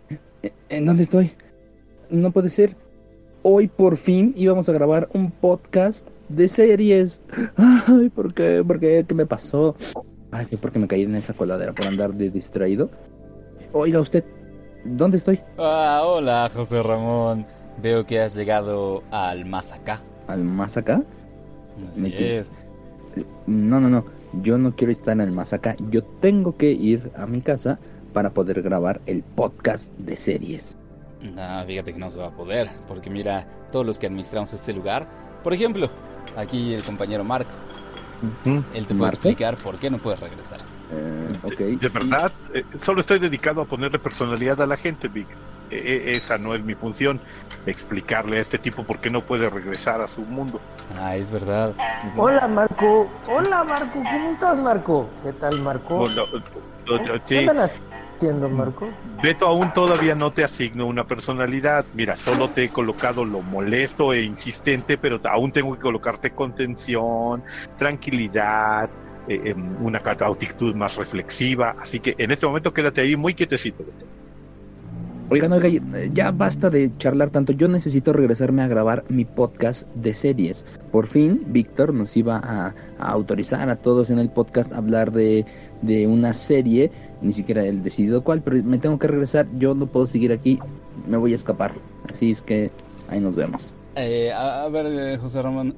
¿En dónde estoy? No puede ser. Hoy por fin íbamos a grabar un podcast de series. Ay, ¿por qué? ¿Por qué? ¿Qué me pasó? Ay, fue porque me caí en esa coladera por andar de distraído. Oiga usted, ¿dónde estoy? Hola, José Ramón. Veo que has llegado al más acá. ¿Al más acá? Así Me equi- es. No. Yo no quiero estar en el más acá. Yo tengo que ir a mi casa para poder grabar el podcast de series. No, fíjate que no se va a poder, porque mira, todos los que administramos este lugar, por ejemplo, aquí el compañero Marco, Ujú. él te puede ¿Marco? explicar por qué no puedes regresar. Ok, De sí. verdad, solo estoy dedicado a ponerle personalidad a la gente, Vic. Esa no es mi función, explicarle a este tipo por qué no puede regresar a su mundo. Es verdad. Hola Marco, ¿cómo estás Marco? ¿Qué tal Marco? Bueno, ¿Qué sí, andan haciendo Marco? Beto, aún todavía no te asigno una personalidad. Mira, solo te he colocado lo molesto e insistente, pero aún tengo que colocarte contención, tranquilidad, una actitud más reflexiva. Así que en este momento quédate ahí muy quietecito, Beto. Oigan, ya basta de charlar tanto. Yo necesito regresarme a grabar mi podcast de series. Por fin, Víctor nos iba a autorizar a todos en el podcast a hablar de una serie. Ni siquiera él decidido cuál, pero me tengo que regresar. Yo no puedo seguir aquí. Me voy a escapar. Así es que ahí nos vemos. A ver, José Ramón.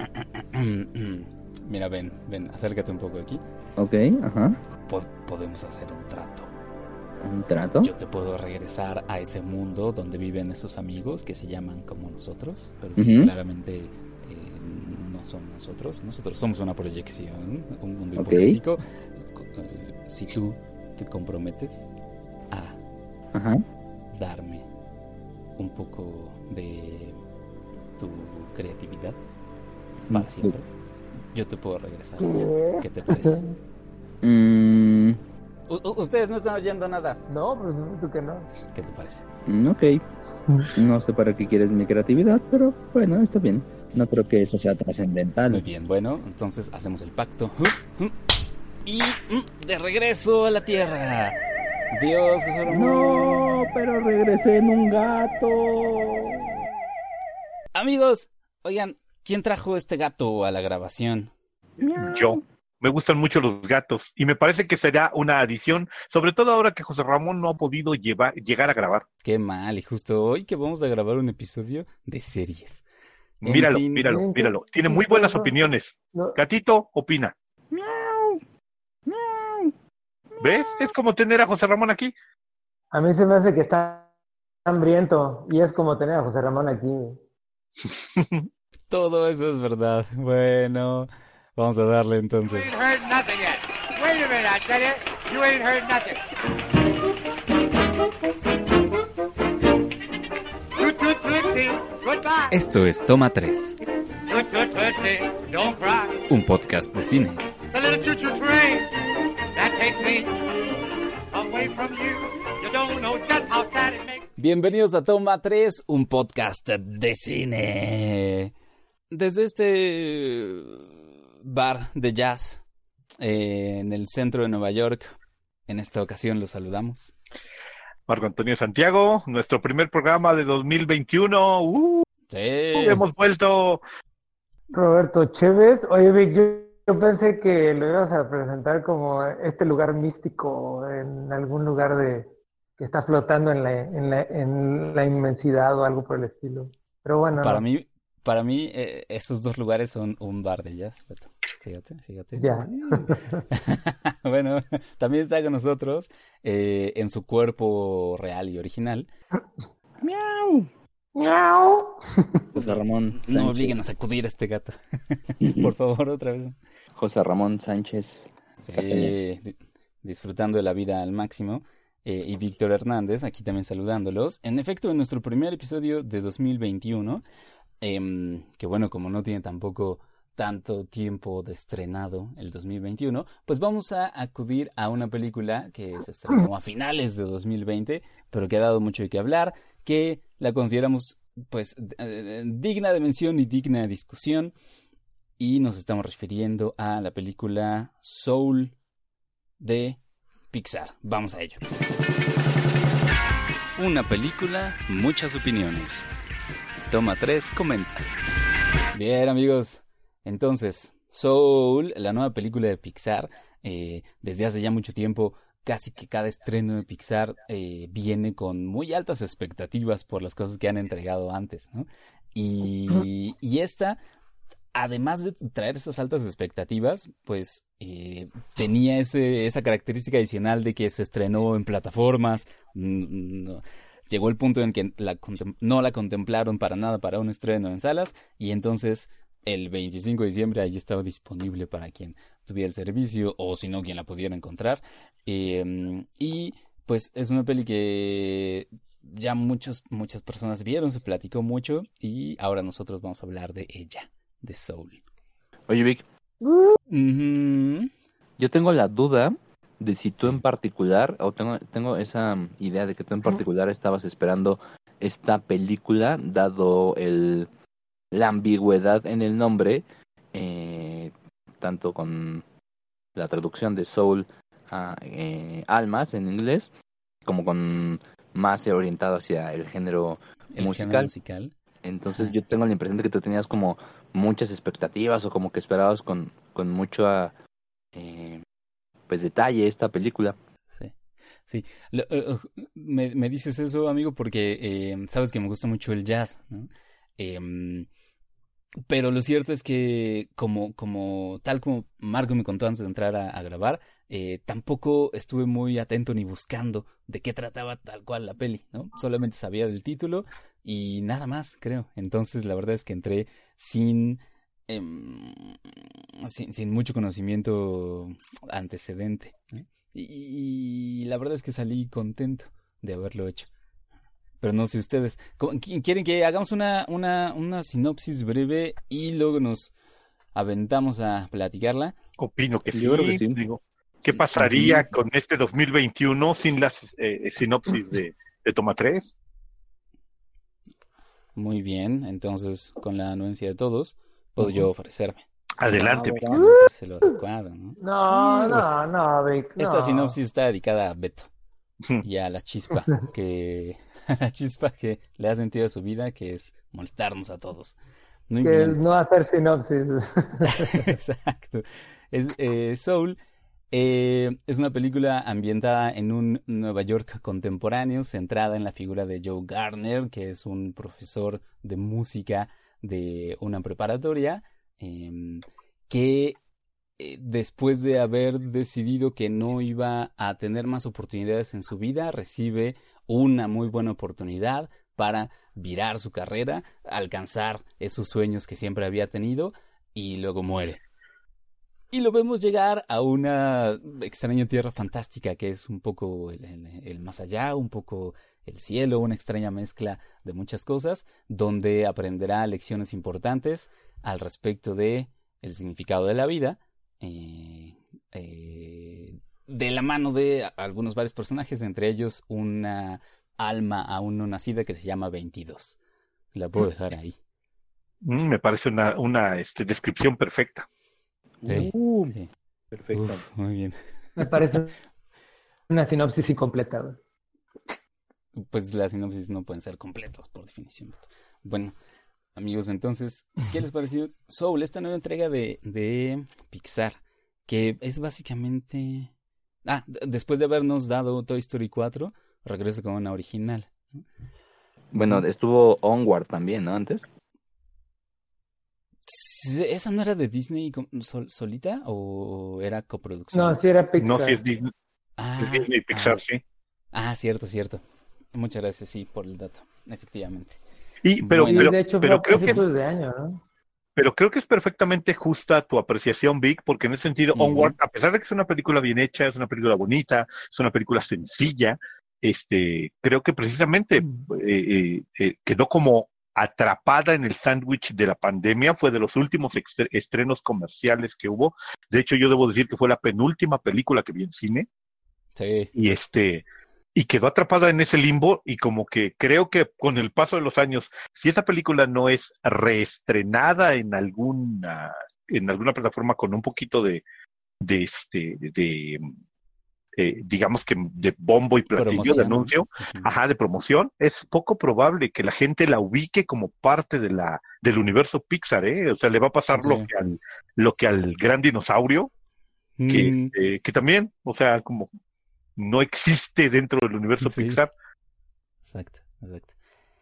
Mira, ven, acércate un poco aquí. Ok, ajá. Podemos hacer un trato. ¿Un trato? Yo te puedo regresar a ese mundo donde viven esos amigos que se llaman como nosotros, pero que claramente no son nosotros. Nosotros somos una proyección, un mundo hipotético. Si tú te comprometes a Ajá. darme un poco de tu creatividad para siempre, yo te puedo regresar. ¿Qué te parece? Ustedes no están oyendo nada. No, pues tú que no. ¿Qué te parece? Ok. No sé para qué quieres mi creatividad, pero bueno, está bien. No creo que eso sea trascendental. Muy bien, bueno, entonces hacemos el pacto. Y de regreso a la tierra. Adiós, José Ramón. No, pero regresé en un gato. Amigos, oigan, ¿quién trajo este gato a la grabación? Yo. Me gustan mucho los gatos y me parece que será una adición, sobre todo ahora que José Ramón no ha podido llegar a grabar. Qué mal, y justo hoy que vamos a grabar un episodio de series. En Míralo, fin, míralo. Tiene muy buenas opiniones. No. Gatito, opina. Miau, miau. ¿Ves? Es como tener a José Ramón aquí. A mí se me hace que está hambriento y es como tener a José Ramón aquí. todo eso es verdad. Bueno, vamos a darle entonces. You ain't heard nothing yet. Wait a minute, I tell you ain't heard nothing. Toot, toot, tootsie, goodbye. Esto es Toma 3, Toot, toot, tootsie, don't cry. un podcast de cine. The little choo-choo train that takes me away from you. You don't know just how sad it makes. Bienvenidos a Toma 3, un podcast de cine. Desde este bar de jazz en el centro de Nueva York, en esta ocasión los saludamos. Marco Antonio Santiago, nuestro primer programa de 2021. Sí. Hemos vuelto. Roberto Chévez, oye Vic, yo pensé que lo ibas a presentar como este lugar místico en algún lugar de que está flotando en la inmensidad o algo por el estilo. Pero bueno, Para mí esos dos lugares son un bar de jazz, Beto. Fíjate. ya. Bueno, también está con nosotros en su cuerpo real y original. Miau. Miau. José Ramón Sánchez. No obliguen a sacudir a este gato. Por favor, otra vez. José Ramón Sánchez. Castañeda. Disfrutando de la vida al máximo. Y Víctor Hernández, aquí también saludándolos. En efecto, en nuestro primer episodio de 2021, que bueno, como no tiene tampoco tanto tiempo de estrenado el 2021, pues vamos a acudir a una película que se estrenó a finales de 2020, pero que ha dado mucho de qué hablar, que la consideramos pues digna de mención y digna de discusión, y nos estamos refiriendo a la película Soul de Pixar. Vamos a ello. Una película, muchas opiniones. Toma 3, comenta. Bien, amigos, entonces, Soul, la nueva película de Pixar, desde hace ya mucho tiempo, casi que cada estreno de Pixar viene con muy altas expectativas por las cosas que han entregado antes, ¿no? Y esta, además de traer esas altas expectativas, pues tenía esa característica adicional de que se estrenó en plataformas. Llegó el punto en que no la contemplaron para nada para un estreno en salas, y entonces el 25 de diciembre allí estaba disponible para quien tuviera el servicio o si no quien la pudiera encontrar. Y pues es una peli que ya muchas personas vieron, se platicó mucho, y ahora nosotros vamos a hablar de ella, de Soul. Oye, Vic, Ujú. yo tengo la duda de si tú Sí. en particular, o tengo esa idea de que tú en particular estabas esperando esta película, dado la ambigüedad en el nombre, tanto con la traducción de Soul a almas en inglés, como con más orientado hacia el género El género musical. musical. Entonces Ajá. yo tengo la impresión de que tú tenías como muchas expectativas o como que esperabas con mucho pues detalle esta película. Sí, sí. Me dices eso, amigo, porque sabes que me gusta mucho el jazz, ¿no? Em, pero lo cierto es que, tal como Marco me contó antes de entrar a grabar, tampoco estuve muy atento ni buscando de qué trataba tal cual la peli, ¿no? Solamente sabía del título y nada más, creo. Entonces, la verdad es que entré sin, em, sin mucho conocimiento antecedente, ¿no? Y la verdad es que salí contento de haberlo hecho. Pero no sé ustedes. ¿Quieren que hagamos una sinopsis breve y luego nos aventamos a platicarla? Opino que Yo creo que sí. sí. Digo, ¿qué Ujú. pasaría con este 2021 sin las sinopsis de Toma 3? Muy bien, entonces con la anuencia de todos, puedo yo ofrecerme. Adelante, No, Vic. Que ¿verdad? me parece lo adecuado, ¿no? No, Pues no, no, Vic, esta no. sinopsis está dedicada a Beto y a la chispa a la chispa que le ha sentido a su vida, que es molestarnos a todos. Muy Que bien. no hacer sinopsis. Exacto. Soul es una película ambientada en un Nueva York contemporáneo, centrada en la figura de Joe Garner, que es un profesor de música de una preparatoria, que después de haber decidido que no iba a tener más oportunidades en su vida, recibe una muy buena oportunidad para virar su carrera, alcanzar esos sueños que siempre había tenido, y luego muere. Y lo vemos llegar a una extraña tierra fantástica que es un poco el más allá, un poco el cielo, una extraña mezcla de muchas cosas, donde aprenderá lecciones importantes al respecto de el significado de la vida, eh, de la mano de algunos varios personajes, entre ellos una alma aún no nacida que se llama 22. La puedo dejar ahí. Me parece una descripción perfecta. Sí, Uh, sí. perfecto. Uf, muy bien. Me parece una sinopsis incompleta, güey. Pues las sinopsis no pueden ser completas por definición. Bueno, amigos, entonces, ¿qué les pareció Soul, esta nueva entrega de Pixar? Que es básicamente... después de habernos dado Toy Story 4, regresa con una original, ¿no? Bueno, estuvo Onward también, ¿no? Antes. Sí, ¿esa no era de Disney solita o era No, coproducción? sí era No, si Pixar. es Disney Pixar, sí. Cierto, cierto. Muchas gracias, sí, por el dato, efectivamente. Y, pero, Y Bueno, pero, de hecho fue pero a creo que principios de año, ¿no? Pero creo que es perfectamente justa tu apreciación, Vic, porque en ese sentido, Onward, ujú, a pesar de que es una película bien hecha, es una película bonita, es una película sencilla, creo que precisamente quedó como atrapada en el sándwich de la pandemia, fue de los últimos estrenos comerciales que hubo. De hecho, yo debo decir que fue la penúltima película que vi en cine, sí, y y quedó atrapada en ese limbo, y como que creo que con el paso de los años, si esa película no es reestrenada en alguna plataforma con un poquito de digamos que de bombo y platillo, de Promoción, ¿no? anuncio, Ujú. ajá, de promoción, es poco probable que la gente la ubique como parte del universo Pixar, ¿eh? O sea, le va a pasar Sí. lo que al gran dinosaurio, Mm, que también, o sea, como no existe dentro del universo sí, Pixar. exacto, exacto.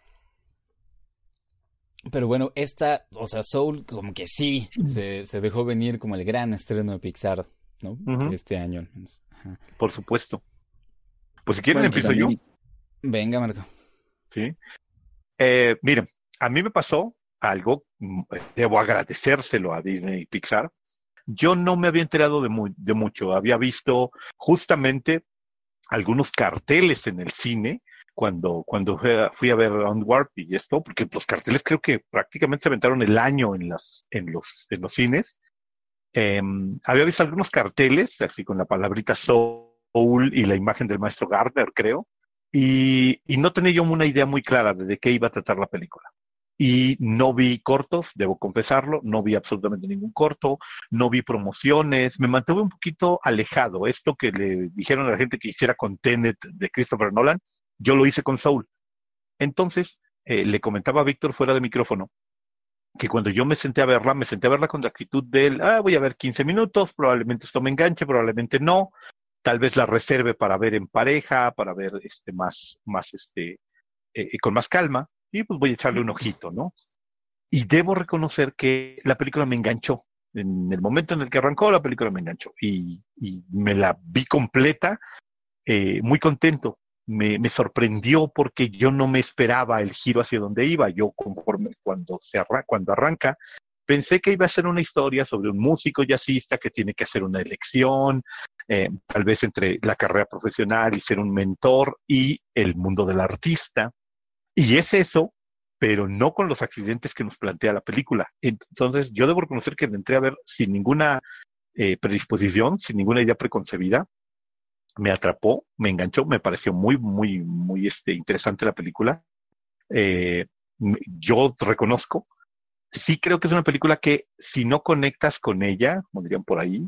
Pero bueno, esta, o sea, Soul como que sí, se dejó venir como el gran estreno de Pixar, ¿no? De Ujú, este año al menos. Ajá. por supuesto. Pues si quieren Bueno, empiezo yo, también Venga, Marco. ¿sí? Miren, a mí me pasó algo, debo agradecérselo a Disney y Pixar. Yo no me había enterado de mucho, había visto justamente algunos carteles en el cine cuando fui a ver Onward y esto, porque los carteles creo que prácticamente se aventaron el año en los cines. Había visto algunos carteles, así con la palabrita Soul y la imagen del maestro Gardner, creo, y no tenía yo una idea muy clara de qué iba a tratar la película. Y no vi cortos, debo confesarlo, no vi absolutamente ningún corto, no vi promociones, me mantuve un poquito alejado. Esto que le dijeron a la gente que hiciera con Tenet de Christopher Nolan, yo lo hice con Soul. Entonces, le comentaba a Víctor fuera de micrófono que cuando yo me senté a verla con la actitud del, voy a ver 15 minutos, probablemente esto me enganche, probablemente no, tal vez la reserve para ver en pareja, para ver con más calma, y pues voy a echarle un ojito, ¿no? Y debo reconocer que la película me enganchó. En el momento en el que arrancó, la película me enganchó y me la vi completa, muy contento. Me sorprendió porque yo no me esperaba el giro hacia donde iba. Yo conforme cuando arranca, pensé que iba a ser una historia sobre un músico jazzista que tiene que hacer una elección, tal vez entre la carrera profesional y ser un mentor y el mundo del artista. Y es eso, pero no con los accidentes que nos plantea la película. Entonces, yo debo reconocer que entré a ver sin ninguna predisposición, sin ninguna idea preconcebida. Me atrapó, me enganchó, me pareció muy, muy, muy interesante la película. Eh, yo reconozco, sí creo que es una película que si no conectas con ella, como dirían por ahí,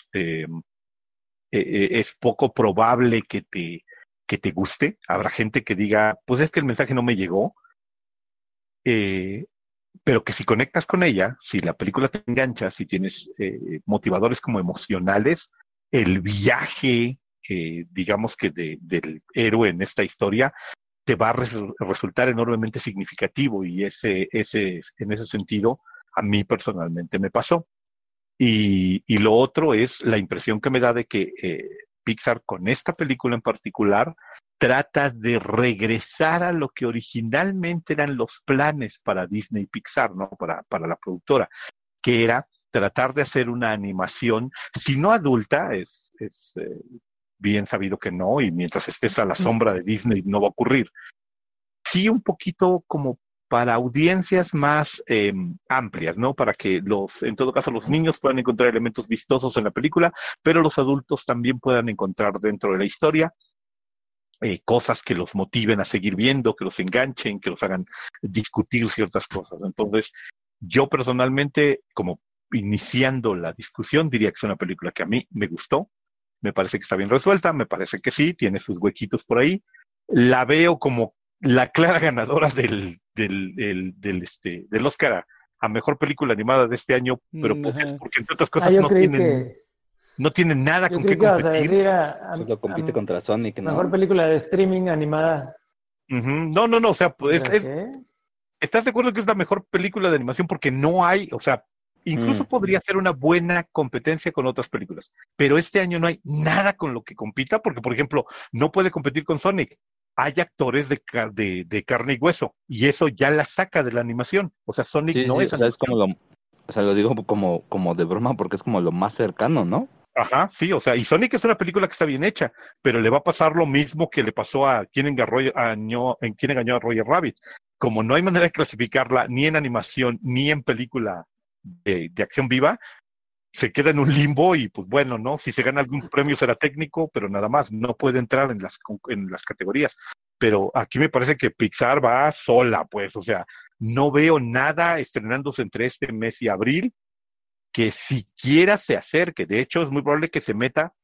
es poco probable que te guste. Habrá gente que diga, pues es que el mensaje no me llegó, eh, pero que si conectas con ella, si la película te engancha, si tienes motivadores como emocionales, el viaje, digamos que del héroe en esta historia, te va a resultar enormemente significativo y en ese sentido, a mí personalmente me pasó. Y lo otro es la impresión que me da de que Pixar con esta película en particular trata de regresar a lo que originalmente eran los planes para Disney Pixar, ¿no? Para la productora, que era tratar de hacer una animación, si no adulta, es bien sabido que no, y mientras estés a la sombra de Disney no va a ocurrir, sí un poquito como para audiencias más amplias, ¿no? Para que en todo caso, los niños puedan encontrar elementos vistosos en la película, pero los adultos también puedan encontrar dentro de la historia cosas que los motiven a seguir viendo, que los enganchen, que los hagan discutir ciertas cosas. Entonces, yo personalmente, como iniciando la discusión, diría que es una película que a mí me gustó, me parece que está bien resuelta, me parece que sí, tiene sus huequitos por ahí. La veo como la clara ganadora del Oscar a mejor película animada de este año, pero pues es Ajá. porque entre otras Ah, cosas no tienen nada yo con qué creí que ibas a competir. decir solo compite contra Sonic, mejor ¿no? película de streaming animada. Ujú. No, no, no, o sea, pues ¿Contra qué? ¿estás de acuerdo que es la mejor película de animación? Porque no hay, o sea, incluso Mm, podría ser una buena competencia con otras películas, pero este año no hay nada con lo que compita, porque, por ejemplo, no puede competir con Sonic. Hay actores de carne y hueso, y eso ya la saca de la animación. O sea, Sonic sí, no sí, es o sea, es como animación. o sea, lo digo como de broma porque es como lo más cercano, ¿no? Ajá, sí, o sea, y Sonic es una película que está bien hecha, pero le va a pasar lo mismo que le pasó a quien engañó a Roger Rabbit. Como no hay manera de clasificarla ni en animación ni en película de acción viva, se queda en un limbo y pues bueno, ¿no? Si se gana algún premio será técnico, pero nada más, no puede entrar en las categorías. Pero aquí me parece que Pixar va sola, pues, o sea, no veo nada estrenándose entre este mes y abril que siquiera se acerque. De hecho, es muy probable que se meta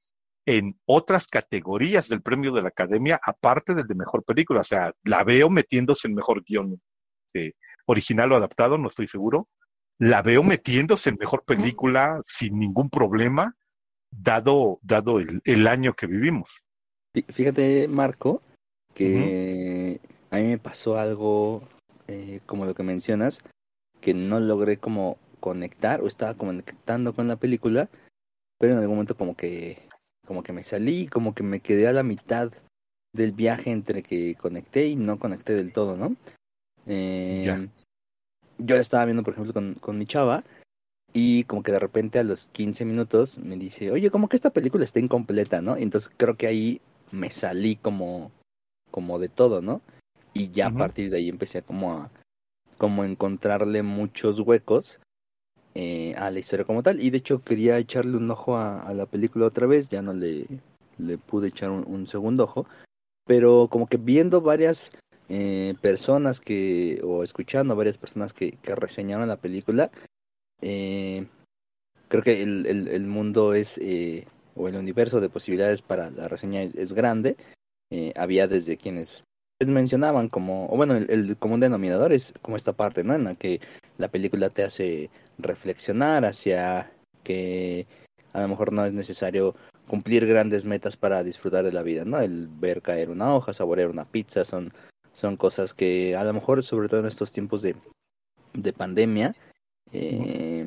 en otras categorías del premio de la Academia, aparte del de mejor película. O sea, la veo metiéndose en mejor guión original o adaptado, no estoy seguro. La veo metiéndose en mejor película sin ningún problema, dado el año que vivimos. Fíjate, Marco, Ujú. que a mí me pasó algo como lo que mencionas, que no logré como conectar o estaba conectando con la película, pero en algún momento como que me salí, como que me quedé a la mitad del viaje entre que conecté y no conecté del todo, ¿no? Ya. Eh, yo la estaba viendo, por ejemplo, con mi chava y como que de repente a los 15 minutos me dice, oye, como que esta película está incompleta, ¿no? Y entonces creo que ahí me salí como de todo, ¿no? Y ya a Ujú. partir de ahí empecé como a encontrarle muchos huecos a la historia como tal. Y de hecho quería echarle un ojo a la película otra vez, ya no le pude echar un segundo ojo, pero como que viendo varias personas o escuchando varias personas que reseñaron la película, eh, creo que el mundo o el universo de posibilidades para la reseña es grande. Había desde quienes pues, mencionaban como, o bueno, el común denominador es como esta parte, ¿no? En la que la película te hace reflexionar hacia que a lo mejor no es necesario cumplir grandes metas para disfrutar de la vida, ¿no? El ver caer una hoja, saborear una pizza, son cosas que a lo mejor, sobre todo en estos tiempos de pandemia, Ujú. eh,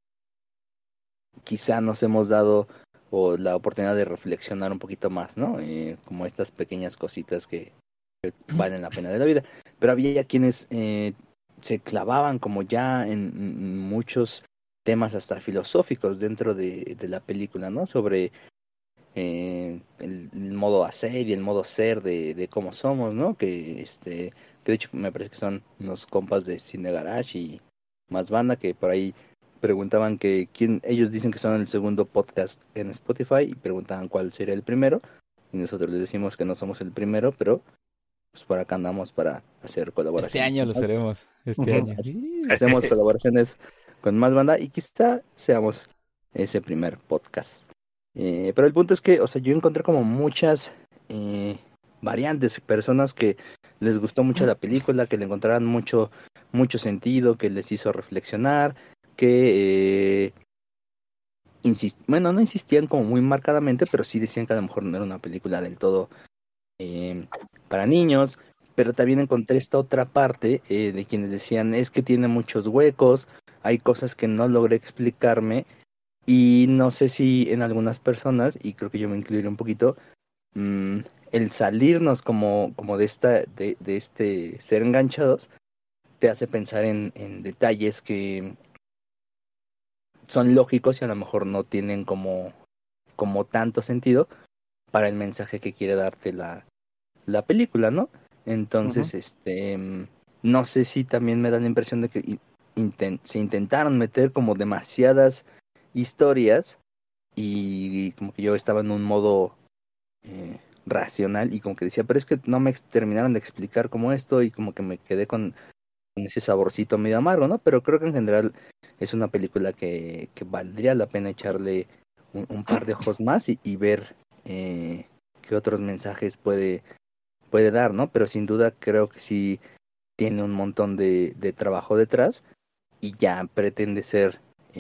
quizá nos hemos dado o la oportunidad de reflexionar un poquito más, ¿no? Como estas pequeñas cositas que valen la pena de la vida. Pero había quienes se clavaban como ya en muchos temas hasta filosóficos dentro de la película, ¿no? Sobre el modo hacer y el modo ser de cómo somos, ¿no? Que de hecho me parece que son unos compas de Cine Garage y más banda que por ahí preguntaban ellos dicen que son el segundo podcast en Spotify y preguntaban cuál sería el primero y nosotros les decimos que no somos el primero, pero pues por acá andamos para hacer Este colaboraciones año con lo más. seremos, este Ujú. año. Hacemos colaboraciones con más banda y quizá seamos ese primer podcast. Pero el punto es que, o sea, yo encontré como muchas eh, variantes, personas que les gustó mucho la película, que le encontraron mucho sentido, que les hizo reflexionar, que bueno, no insistían como muy marcadamente, pero sí decían que a lo mejor no era una película del todo eh, para niños, pero también encontré esta otra parte de quienes decían es que tiene muchos huecos, hay cosas que no logré explicarme y no sé si en algunas personas, y creo que yo me incluiré un poquito, mm, el salirnos como de este ser enganchados te hace pensar en detalles que son lógicos y a lo mejor no tienen como tanto sentido para el mensaje que quiere darte la película, ¿no? Ujú. Entonces, no sé si también me da la impresión de que se intentaron meter como demasiadas historias y como que yo estaba en un modo racional y como que decía, pero es que no me terminaron de explicar cómo esto y como que me quedé con ese saborcito medio amargo, ¿no? Pero creo que en general es una película que valdría la pena echarle un par de ojos más y ver qué otros mensajes puede dar, ¿no? Pero sin duda creo que sí tiene un montón de trabajo detrás y ya pretende ser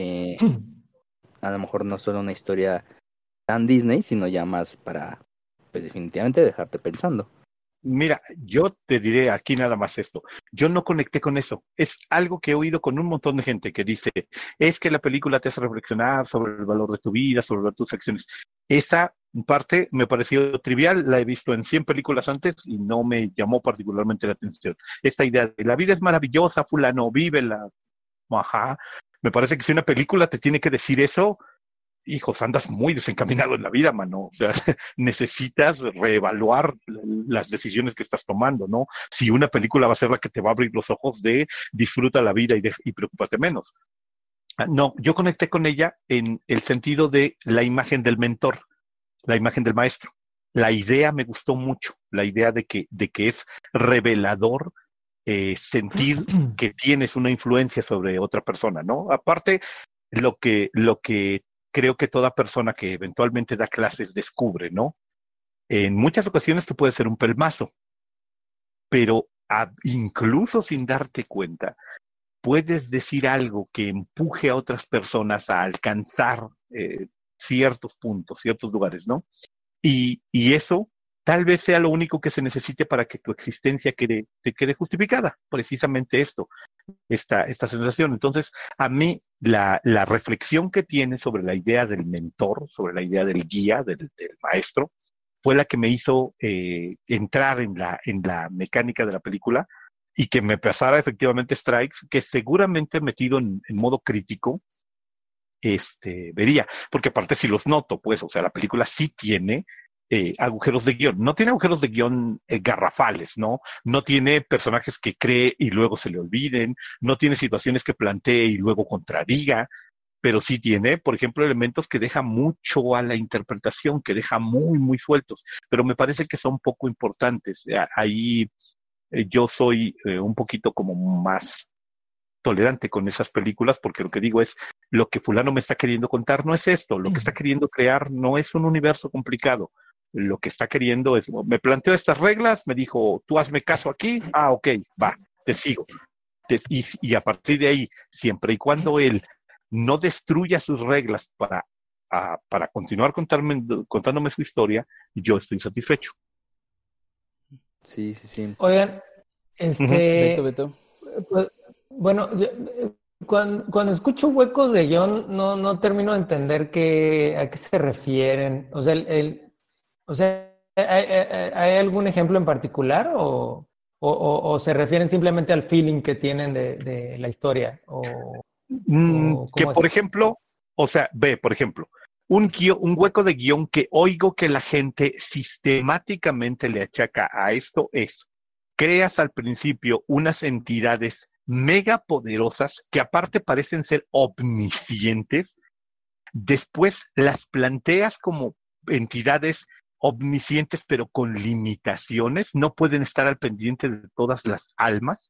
a lo mejor no solo una historia tan Disney, sino ya más para, pues definitivamente dejarte pensando. Mira, yo te diré aquí nada más esto. Yo no conecté con eso. Es algo que he oído con un montón de gente que dice, es que la película te hace reflexionar sobre el valor de tu vida, sobre tus acciones. Esa parte me pareció trivial, la he visto en 100 películas antes y no me llamó particularmente la atención. Esta idea de la vida es maravillosa, fulano, vívela, ajá. Me parece que si una película te tiene que decir eso, hijos, andas muy desencaminado en la vida, mano. O sea, necesitas reevaluar las decisiones que estás tomando, ¿no? Si una película va a ser la que te va a abrir los ojos de disfruta la vida y preocúpate menos. No, yo conecté con ella en el sentido de la imagen del mentor, la imagen del maestro. La idea me gustó mucho, la idea de que es revelador sentir que tienes una influencia sobre otra persona, ¿no? Aparte, lo que creo que toda persona que eventualmente da clases descubre, ¿no? En muchas ocasiones tú puedes ser un pelmazo, pero incluso sin darte cuenta, puedes decir algo que empuje a otras personas a alcanzar ciertos puntos, ciertos lugares, ¿no? Y eso tal vez sea lo único que se necesite para que tu existencia te quede justificada, precisamente esta sensación. Entonces, a mí la reflexión que tiene sobre la idea del mentor, sobre la idea del guía, del maestro, fue la que me hizo entrar en la mecánica de la película y que me pasara efectivamente Strikes, que seguramente metido en modo crítico, vería, porque aparte si los noto, pues, o sea, la película sí tiene agujeros de guión, no tiene agujeros de guión garrafales, ¿no? No tiene personajes que cree y luego se le olviden, no tiene situaciones que plantee y luego contradiga, pero sí tiene, por ejemplo, elementos que deja mucho a la interpretación, que deja muy, muy sueltos, pero me parece que son poco importantes. Ahí yo soy un poquito como más tolerante con esas películas, porque lo que digo es, lo que fulano me está queriendo contar no es esto, lo que está queriendo crear no es un universo complicado, lo que está queriendo es, me planteó estas reglas, me dijo, tú hazme caso aquí, ok, va, te sigo. Y a partir de ahí, siempre y cuando él no destruya sus reglas para continuar contándome su historia, yo estoy satisfecho. Sí, sí, sí. Oigan, Beto. pues, bueno, cuando escucho huecos de guión, no termino de entender a qué se refieren. O sea, o sea, ¿hay algún ejemplo en particular o se refieren simplemente al feeling que tienen de la historia? ¿O Que cómo por es? ejemplo, o sea, ve, por ejemplo, un hueco de guión que oigo que la gente sistemáticamente le achaca a esto es, creas al principio unas entidades mega poderosas que aparte parecen ser omniscientes, después las planteas como entidades omniscientes pero con limitaciones, no pueden estar al pendiente de todas las almas,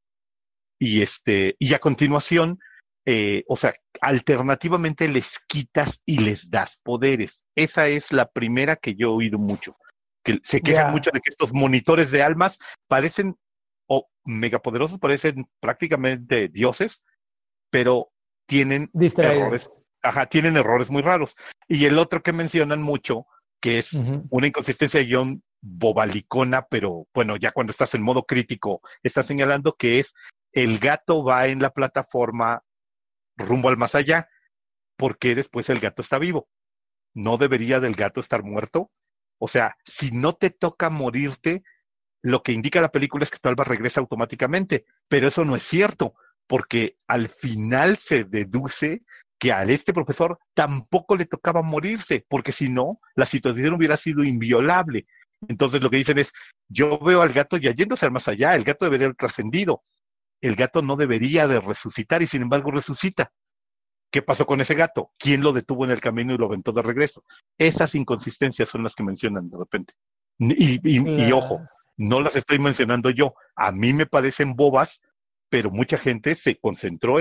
y a continuación, o sea, alternativamente les quitas y les das poderes. Esa es la primera que yo he oído mucho, que se quejan Ya, mucho de que estos monitores de almas parecen megapoderosos, parecen prácticamente dioses, pero tienen distraído. errores, tienen errores muy raros. Y el otro que mencionan mucho, que es Ujú. una inconsistencia de guión bobalicona, pero bueno, ya cuando estás en modo crítico, está señalando que es el gato va en la plataforma rumbo al más allá, porque después el gato está vivo. ¿No debería del gato estar muerto? O sea, si no te toca morirte, lo que indica la película es que tu alma regresa automáticamente, pero eso no es cierto, porque al final se deduce que a este profesor tampoco le tocaba morirse, porque si no, la situación hubiera sido inviolable. Entonces lo que dicen es, yo veo al gato ya yéndose al más allá, el gato debería haber trascendido, el gato no debería de resucitar y sin embargo resucita. ¿Qué pasó con ese gato? ¿Quién lo detuvo en el camino y lo aventó de regreso? Esas inconsistencias son las que mencionan de repente. Y ojo, Claro. no las estoy mencionando yo. A mí me parecen bobas, pero mucha gente se concentró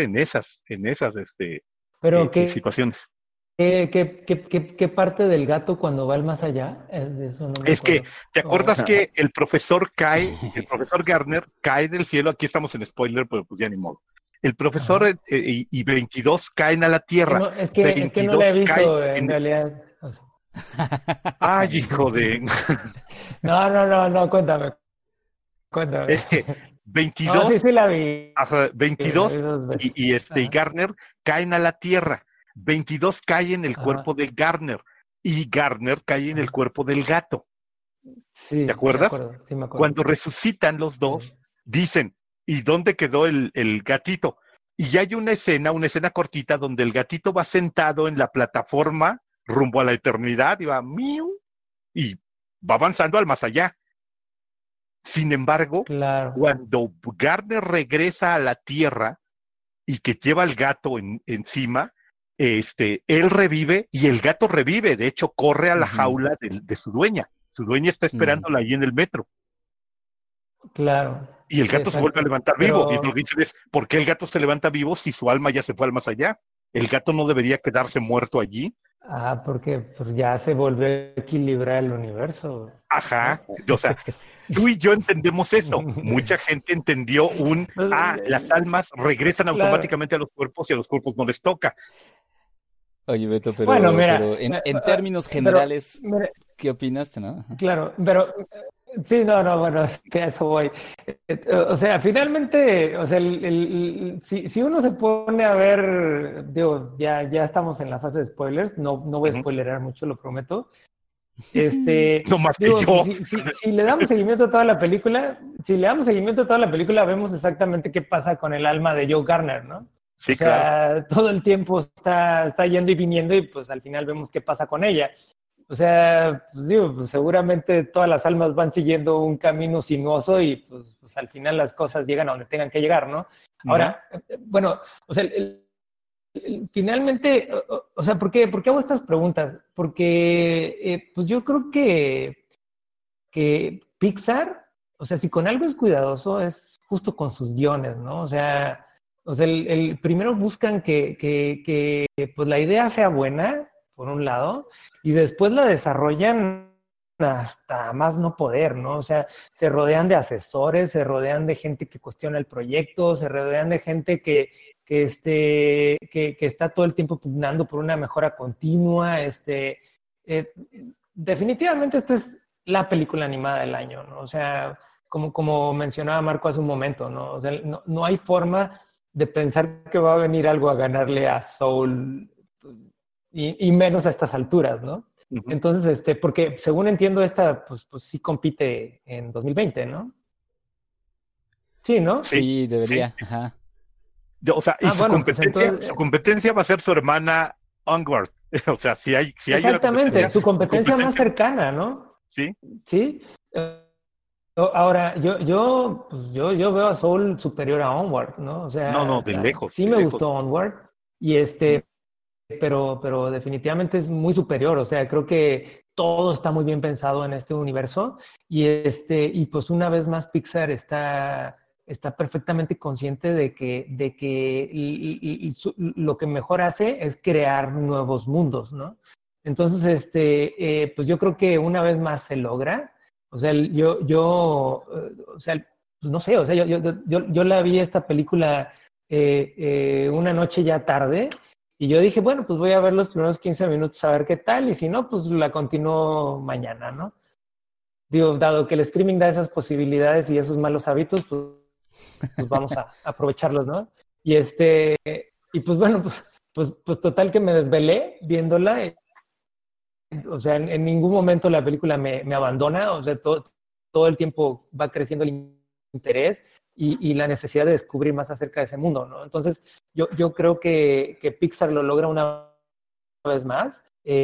Pero situaciones. ¿qué parte del gato cuando va al más allá? De eso no me Es que, acuerdo. ¿te acuerdas Oh, que el profesor Garner cae del cielo? Aquí estamos en spoiler, pero pues ya ni modo. El profesor ajá. y 22 caen a la tierra. Es que no la he 22 caen visto en en... realidad. O sea, ¡Ay, hijo de! no, cuéntame. Es que No, 22, sí la vi. La 22 vi dos veces. y Ajá, Garner caen a la tierra. 22 caen en el ajá, cuerpo de Garner y Garner cae en el ajá. cuerpo del gato. ¿Te Sí, acuerdas? sí me acuerdo. Cuando resucitan los Sí. dos, dicen, ¿y dónde quedó el gatito? Y hay una escena cortita donde el gatito va sentado en la plataforma rumbo a la eternidad y va miu y va avanzando al más allá. Sin embargo, Claro. cuando Gardner regresa a la Tierra y que lleva al gato encima, él revive y el gato revive. De hecho, corre a la Ujú. jaula de su dueña. Su dueña está Mm. esperándola ahí en el metro. Claro. Y el Sí, gato se vuelve a exacto. levantar vivo. Y lo que Pero, dicen es, ¿por qué el gato se levanta vivo si su alma ya se fue al más allá? El gato no debería quedarse muerto allí. Porque pues ya se volvió a equilibrar el universo. Ajá, o sea, tú y yo entendemos eso. Mucha gente entendió las almas regresan Claro. automáticamente a los cuerpos y a los cuerpos no les toca. Oye, Beto, Bueno, mira, pero en términos pero, generales, mira, ¿qué opinaste, no? Ajá. claro, pero sí, no, bueno, es que a eso voy. O sea, finalmente, o sea, si uno se pone a ver, digo, ya estamos en la fase de spoilers, no voy a Ujú. spoilerar mucho, lo prometo. No más que Digo, pues, yo. si le damos seguimiento a toda la película, si le damos seguimiento a toda la película, vemos exactamente qué pasa con el alma de Joe Garner, ¿no? O Sí, claro. sea, todo el tiempo está yendo y viniendo y pues al final vemos qué pasa con ella. O sea, pues digo, pues seguramente todas las almas van siguiendo un camino sinuoso y pues al final las cosas llegan a donde tengan que llegar, ¿no? Ujú. Ahora, bueno, o sea, finalmente, o sea, por qué hago estas preguntas? Porque pues yo creo que Pixar, o sea, si con algo es cuidadoso, es justo con sus guiones, ¿no? O sea primero buscan que pues la idea sea buena, por un lado, y después la desarrollan hasta más no poder, ¿no? O sea, se rodean de asesores, se rodean de gente que cuestiona el proyecto, se rodean de gente que está todo el tiempo pugnando por una mejora continua, eh, definitivamente esta es la película animada del año, ¿no? O sea, como mencionaba Marco hace un momento, ¿no? O sea, no hay forma de pensar que va a venir algo a ganarle a Soul y menos a estas alturas, ¿no? Ujú. Entonces, porque según entiendo, esta, pues sí compite en 2020, ¿no? Sí, ¿no? Sí, Sí, sí. debería, ajá. O sea, y Bueno, pues entonces, su competencia va a ser su hermana Onward. O sea, si hay una exactamente, competencia, su su competencia más competencia, cercana, ¿no? sí. Sí. Ahora, yo veo a Soul superior a Onward, ¿no? O No, sea, de lejos, sí de me gustó lejos. Onward y Ujú. pero definitivamente es muy superior. O sea, creo que todo está muy bien pensado en este universo y pues una vez más Pixar está perfectamente consciente de que lo que mejor hace es crear nuevos mundos, ¿no? Entonces, pues yo creo que una vez más se logra. O sea, o sea, pues no sé, o sea, yo la vi esta película una noche ya tarde y yo dije, bueno, pues voy a ver los primeros 15 minutos a ver qué tal y si no, pues la continúo mañana, ¿no? Digo, dado que el streaming da esas posibilidades y esos malos hábitos, pues vamos a aprovecharlos, ¿no? Y y pues bueno, pues total que me desvelé viéndola. O sea, en ningún momento la película me abandona, o sea, todo el tiempo va creciendo el interés y la necesidad de descubrir más acerca de ese mundo, ¿no? Entonces, yo creo que Pixar lo logra una vez más.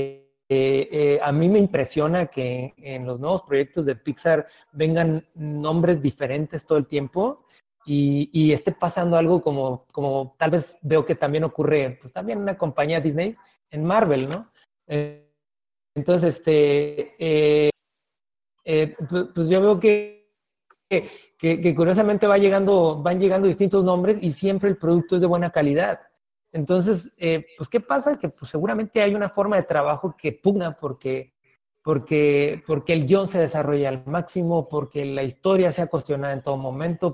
A mí me impresiona que en los nuevos proyectos de Pixar vengan nombres diferentes todo el tiempo y esté pasando algo como tal vez veo que también ocurre, pues también en una compañía Disney, en Marvel, ¿no? Entonces, pues yo veo que curiosamente van llegando distintos nombres y siempre el producto es de buena calidad. Entonces, pues, ¿qué pasa? Que pues, seguramente hay una forma de trabajo que pugna porque el guión se desarrolla al máximo, porque la historia sea cuestionada en todo momento,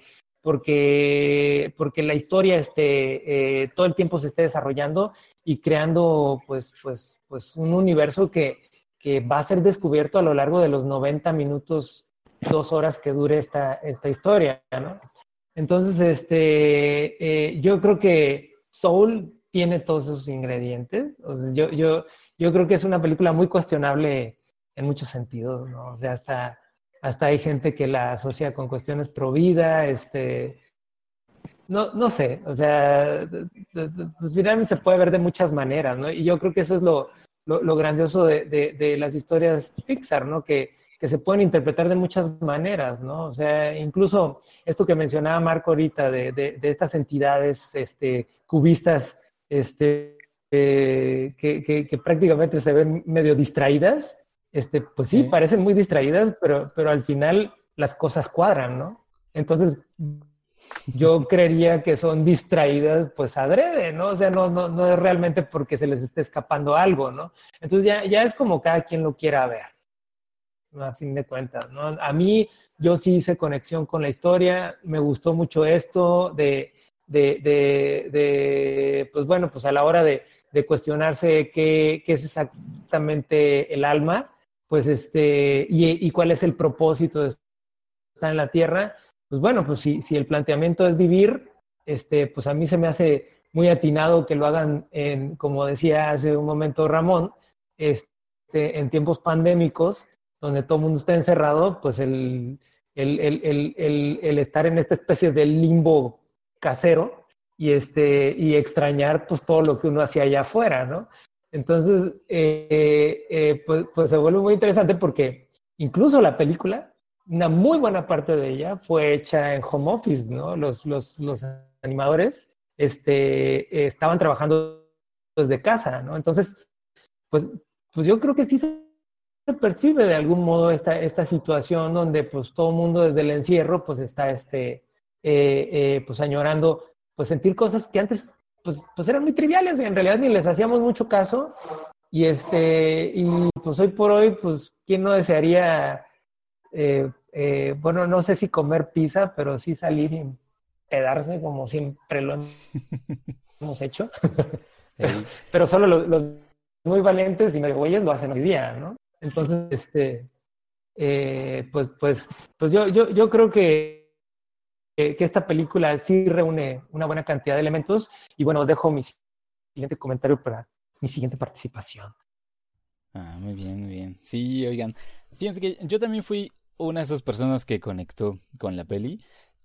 porque la historia todo el tiempo se esté desarrollando y creando pues un universo que va a ser descubierto a lo largo de los 90 minutos, 2 horas que dure esta historia, ¿no? Entonces, yo creo que Soul tiene todos esos ingredientes. O sea, yo creo que es una película muy cuestionable en muchos sentidos, ¿no? O sea, hasta hay gente que la asocia con cuestiones pro vida, no sé, o sea, pues finalmente se puede ver de muchas maneras, ¿no? Y yo creo que eso es lo grandioso de las historias Pixar, ¿no? Que se pueden interpretar de muchas maneras, ¿no? O sea, incluso esto que mencionaba Marco ahorita de estas entidades cubistas, que prácticamente se ven medio distraídas, pues sí, parecen muy distraídas, pero al final las cosas cuadran, ¿no? Entonces, yo creería que son distraídas pues adrede, ¿no? O sea, no es realmente porque se les esté escapando algo, ¿no? Entonces ya es como cada quien lo quiera ver, ¿no? A fin de cuentas, ¿no? A mí, yo sí hice conexión con la historia, me gustó mucho esto pues bueno, pues a la hora de cuestionarse qué es exactamente el alma, pues y cuál es el propósito de estar en la Tierra, pues bueno, pues si el planteamiento es vivir, pues a mí se me hace muy atinado que lo hagan como decía hace un momento Ramón, en tiempos pandémicos, donde todo el mundo está encerrado, pues el estar en esta especie de limbo casero y extrañar pues todo lo que uno hacía allá afuera, ¿no? Entonces, pues se vuelve muy interesante porque incluso la película, una muy buena parte de ella fue hecha en home office, ¿no? Los animadores estaban trabajando desde casa, ¿no? Entonces, pues, pues yo creo que sí se percibe de algún modo esta situación donde pues todo el mundo desde el encierro pues está pues añorando pues sentir cosas que antes pues eran muy triviales y en realidad ni les hacíamos mucho caso y pues hoy por hoy pues quién no desearía bueno, no sé si comer pizza, pero sí salir y pedarse como siempre lo hemos hecho. Ey. Pero solo los muy valientes y medio güeyes lo hacen hoy día, ¿no? Entonces, pues yo creo que esta película sí reúne una buena cantidad de elementos y bueno, dejo mi siguiente comentario para mi siguiente participación. Ah, muy bien, muy bien. Sí, oigan, fíjense que yo también fui una de esas personas que conectó con la peli,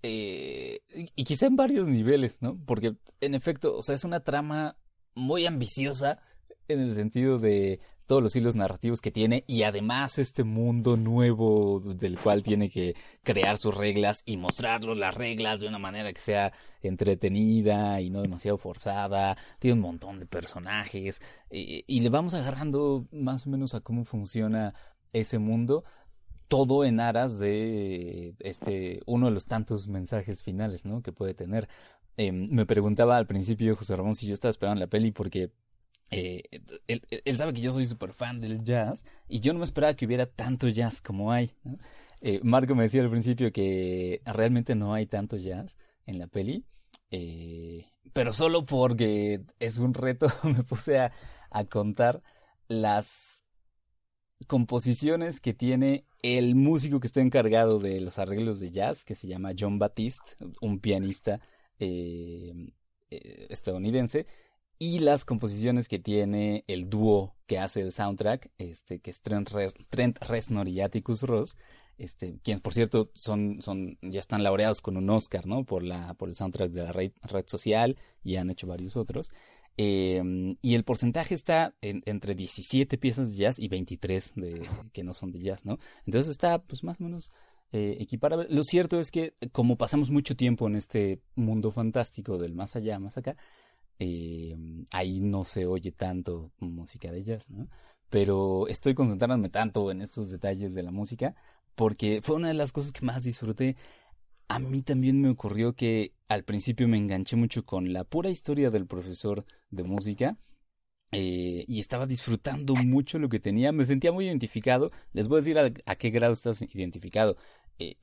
y quizá en varios niveles, ¿no? Porque en efecto, o sea, es una trama muy ambiciosa en el sentido de todos los hilos narrativos que tiene y además este mundo nuevo del cual tiene que crear sus reglas y mostrarlo las reglas de una manera que sea entretenida y no demasiado forzada. Tiene un montón de personajes y le vamos agarrando más o menos a cómo funciona ese mundo, todo en aras de uno de los tantos mensajes finales, ¿no? Que puede tener. Me preguntaba al principio José Ramón si yo estaba esperando la peli porque eh, él sabe que yo soy súper fan del jazz y yo no me esperaba que hubiera tanto jazz como hay, ¿no? Marco me decía al principio que realmente no hay tanto jazz en la peli, pero solo porque es un reto me puse a contar las composiciones que tiene el músico que está encargado de los arreglos de jazz, que se llama John Batiste, un pianista eh, estadounidense, y las composiciones que tiene el dúo que hace el soundtrack, que es Trent Reznor y Atticus Ross, quienes por cierto ya están laureados con un Oscar, ¿no? Por el soundtrack de la red social y han hecho varios otros. Y el porcentaje está entre 17 piezas de jazz y 23 que no son de jazz, ¿no? Entonces está pues más o menos equiparable. Lo cierto es que como pasamos mucho tiempo en este mundo fantástico del más allá, más acá, ahí no se oye tanto música de jazz, ¿no? Pero estoy concentrándome tanto en estos detalles de la música porque fue una de las cosas que más disfruté. A mí también me ocurrió que al principio me enganché mucho con la pura historia del profesor de música, y estaba disfrutando mucho lo que tenía, me sentía muy identificado. Les voy a decir a qué grado estás identificado. Eh,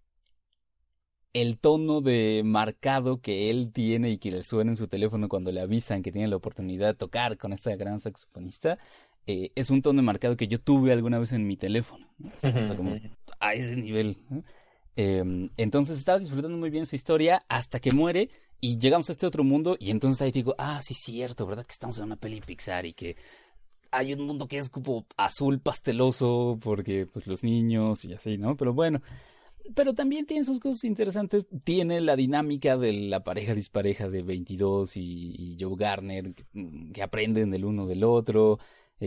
el tono de marcado que él tiene y que le suena en su teléfono cuando le avisan que tiene la oportunidad de tocar con esta gran saxofonista, es un tono de marcado que yo tuve alguna vez en mi teléfono, ¿no? O sea, como a ese nivel, ¿no? Entonces estaba disfrutando muy bien esa historia hasta que muere y llegamos a este otro mundo y entonces ahí digo, sí, cierto, ¿verdad? Que estamos en una peli Pixar y que hay un mundo que es como azul pasteloso porque pues los niños y así, ¿no? Pero bueno, pero también tiene sus cosas interesantes. Tiene la dinámica de la pareja dispareja de 22 y Joe Garner que aprenden del uno del otro.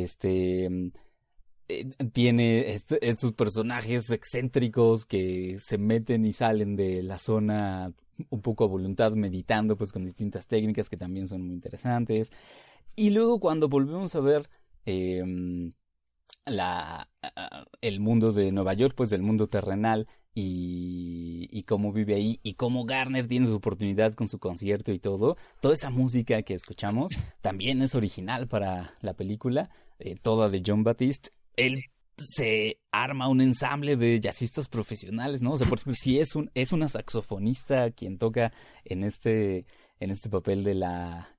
Tiene estos personajes excéntricos que se meten y salen de la zona un poco a voluntad, meditando pues con distintas técnicas que también son muy interesantes. Y luego cuando volvemos a ver el mundo de Nueva York, pues del mundo terrenal, y cómo vive ahí y cómo Garner tiene su oportunidad con su concierto y todo. Toda esa música que escuchamos también es original para la película, toda de John Batiste. Él se arma un ensamble de jazzistas profesionales, ¿no? O sea, por ejemplo, si es una saxofonista quien toca en este papel de la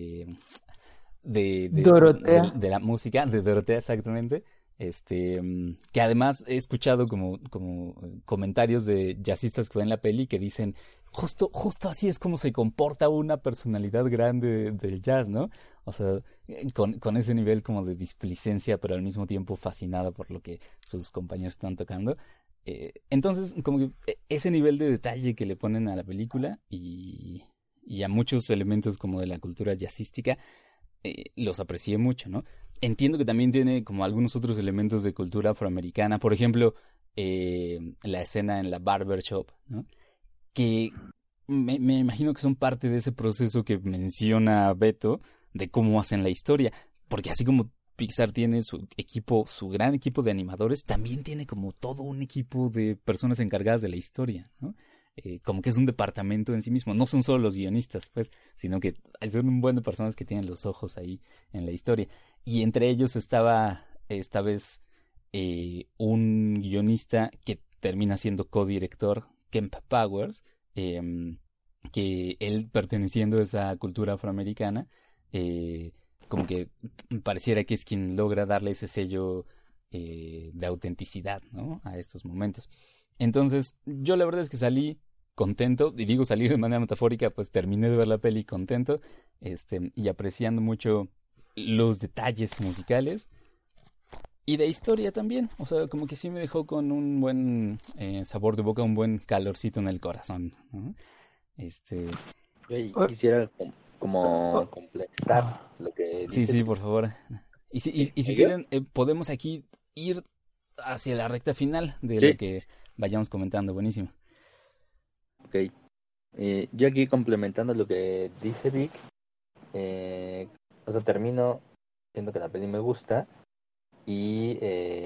Dorotea. de la música, de Dorotea exactamente, que además he escuchado como comentarios de jazzistas que ven la peli que dicen, justo así es como se comporta una personalidad grande del jazz, ¿no? O sea, con ese nivel como de displicencia, pero al mismo tiempo fascinada por lo que sus compañeros están tocando. Entonces, como que ese nivel de detalle que le ponen a la película y a muchos elementos como de la cultura jazzística, los aprecié mucho, ¿no? Entiendo que también tiene como algunos otros elementos de cultura afroamericana, por ejemplo, la escena en la barbershop, ¿no? Que me imagino que son parte de ese proceso que menciona Beto, de cómo hacen la historia, porque así como Pixar tiene su gran equipo de animadores, también tiene como todo un equipo de personas encargadas de la historia, ¿no? Como que es un departamento en sí mismo, no son solo los guionistas, pues, sino que son un buen de personas que tienen los ojos ahí en la historia. Y entre ellos estaba esta vez un guionista que termina siendo codirector, Kemp Powers, que él perteneciendo a esa cultura afroamericana, como que pareciera que es quien logra darle ese sello de autenticidad, ¿no? A estos momentos. Entonces, yo la verdad es que salí contento, y digo salir de manera metafórica, pues terminé de ver la peli contento, y apreciando mucho los detalles musicales y de historia también. O sea, como que sí me dejó con un buen sabor de boca, un buen calorcito en el corazón, ¿no? Yo quisiera como completar lo que Sí, dice sí, Vic. por favor. Y si ¿Yo? quieren, podemos aquí ir hacia la recta final de lo Sí, que vayamos comentando. Buenísimo. ok. Yo aquí complementando lo que dice Vic, eh, o sea, termino siendo que la peli me gusta y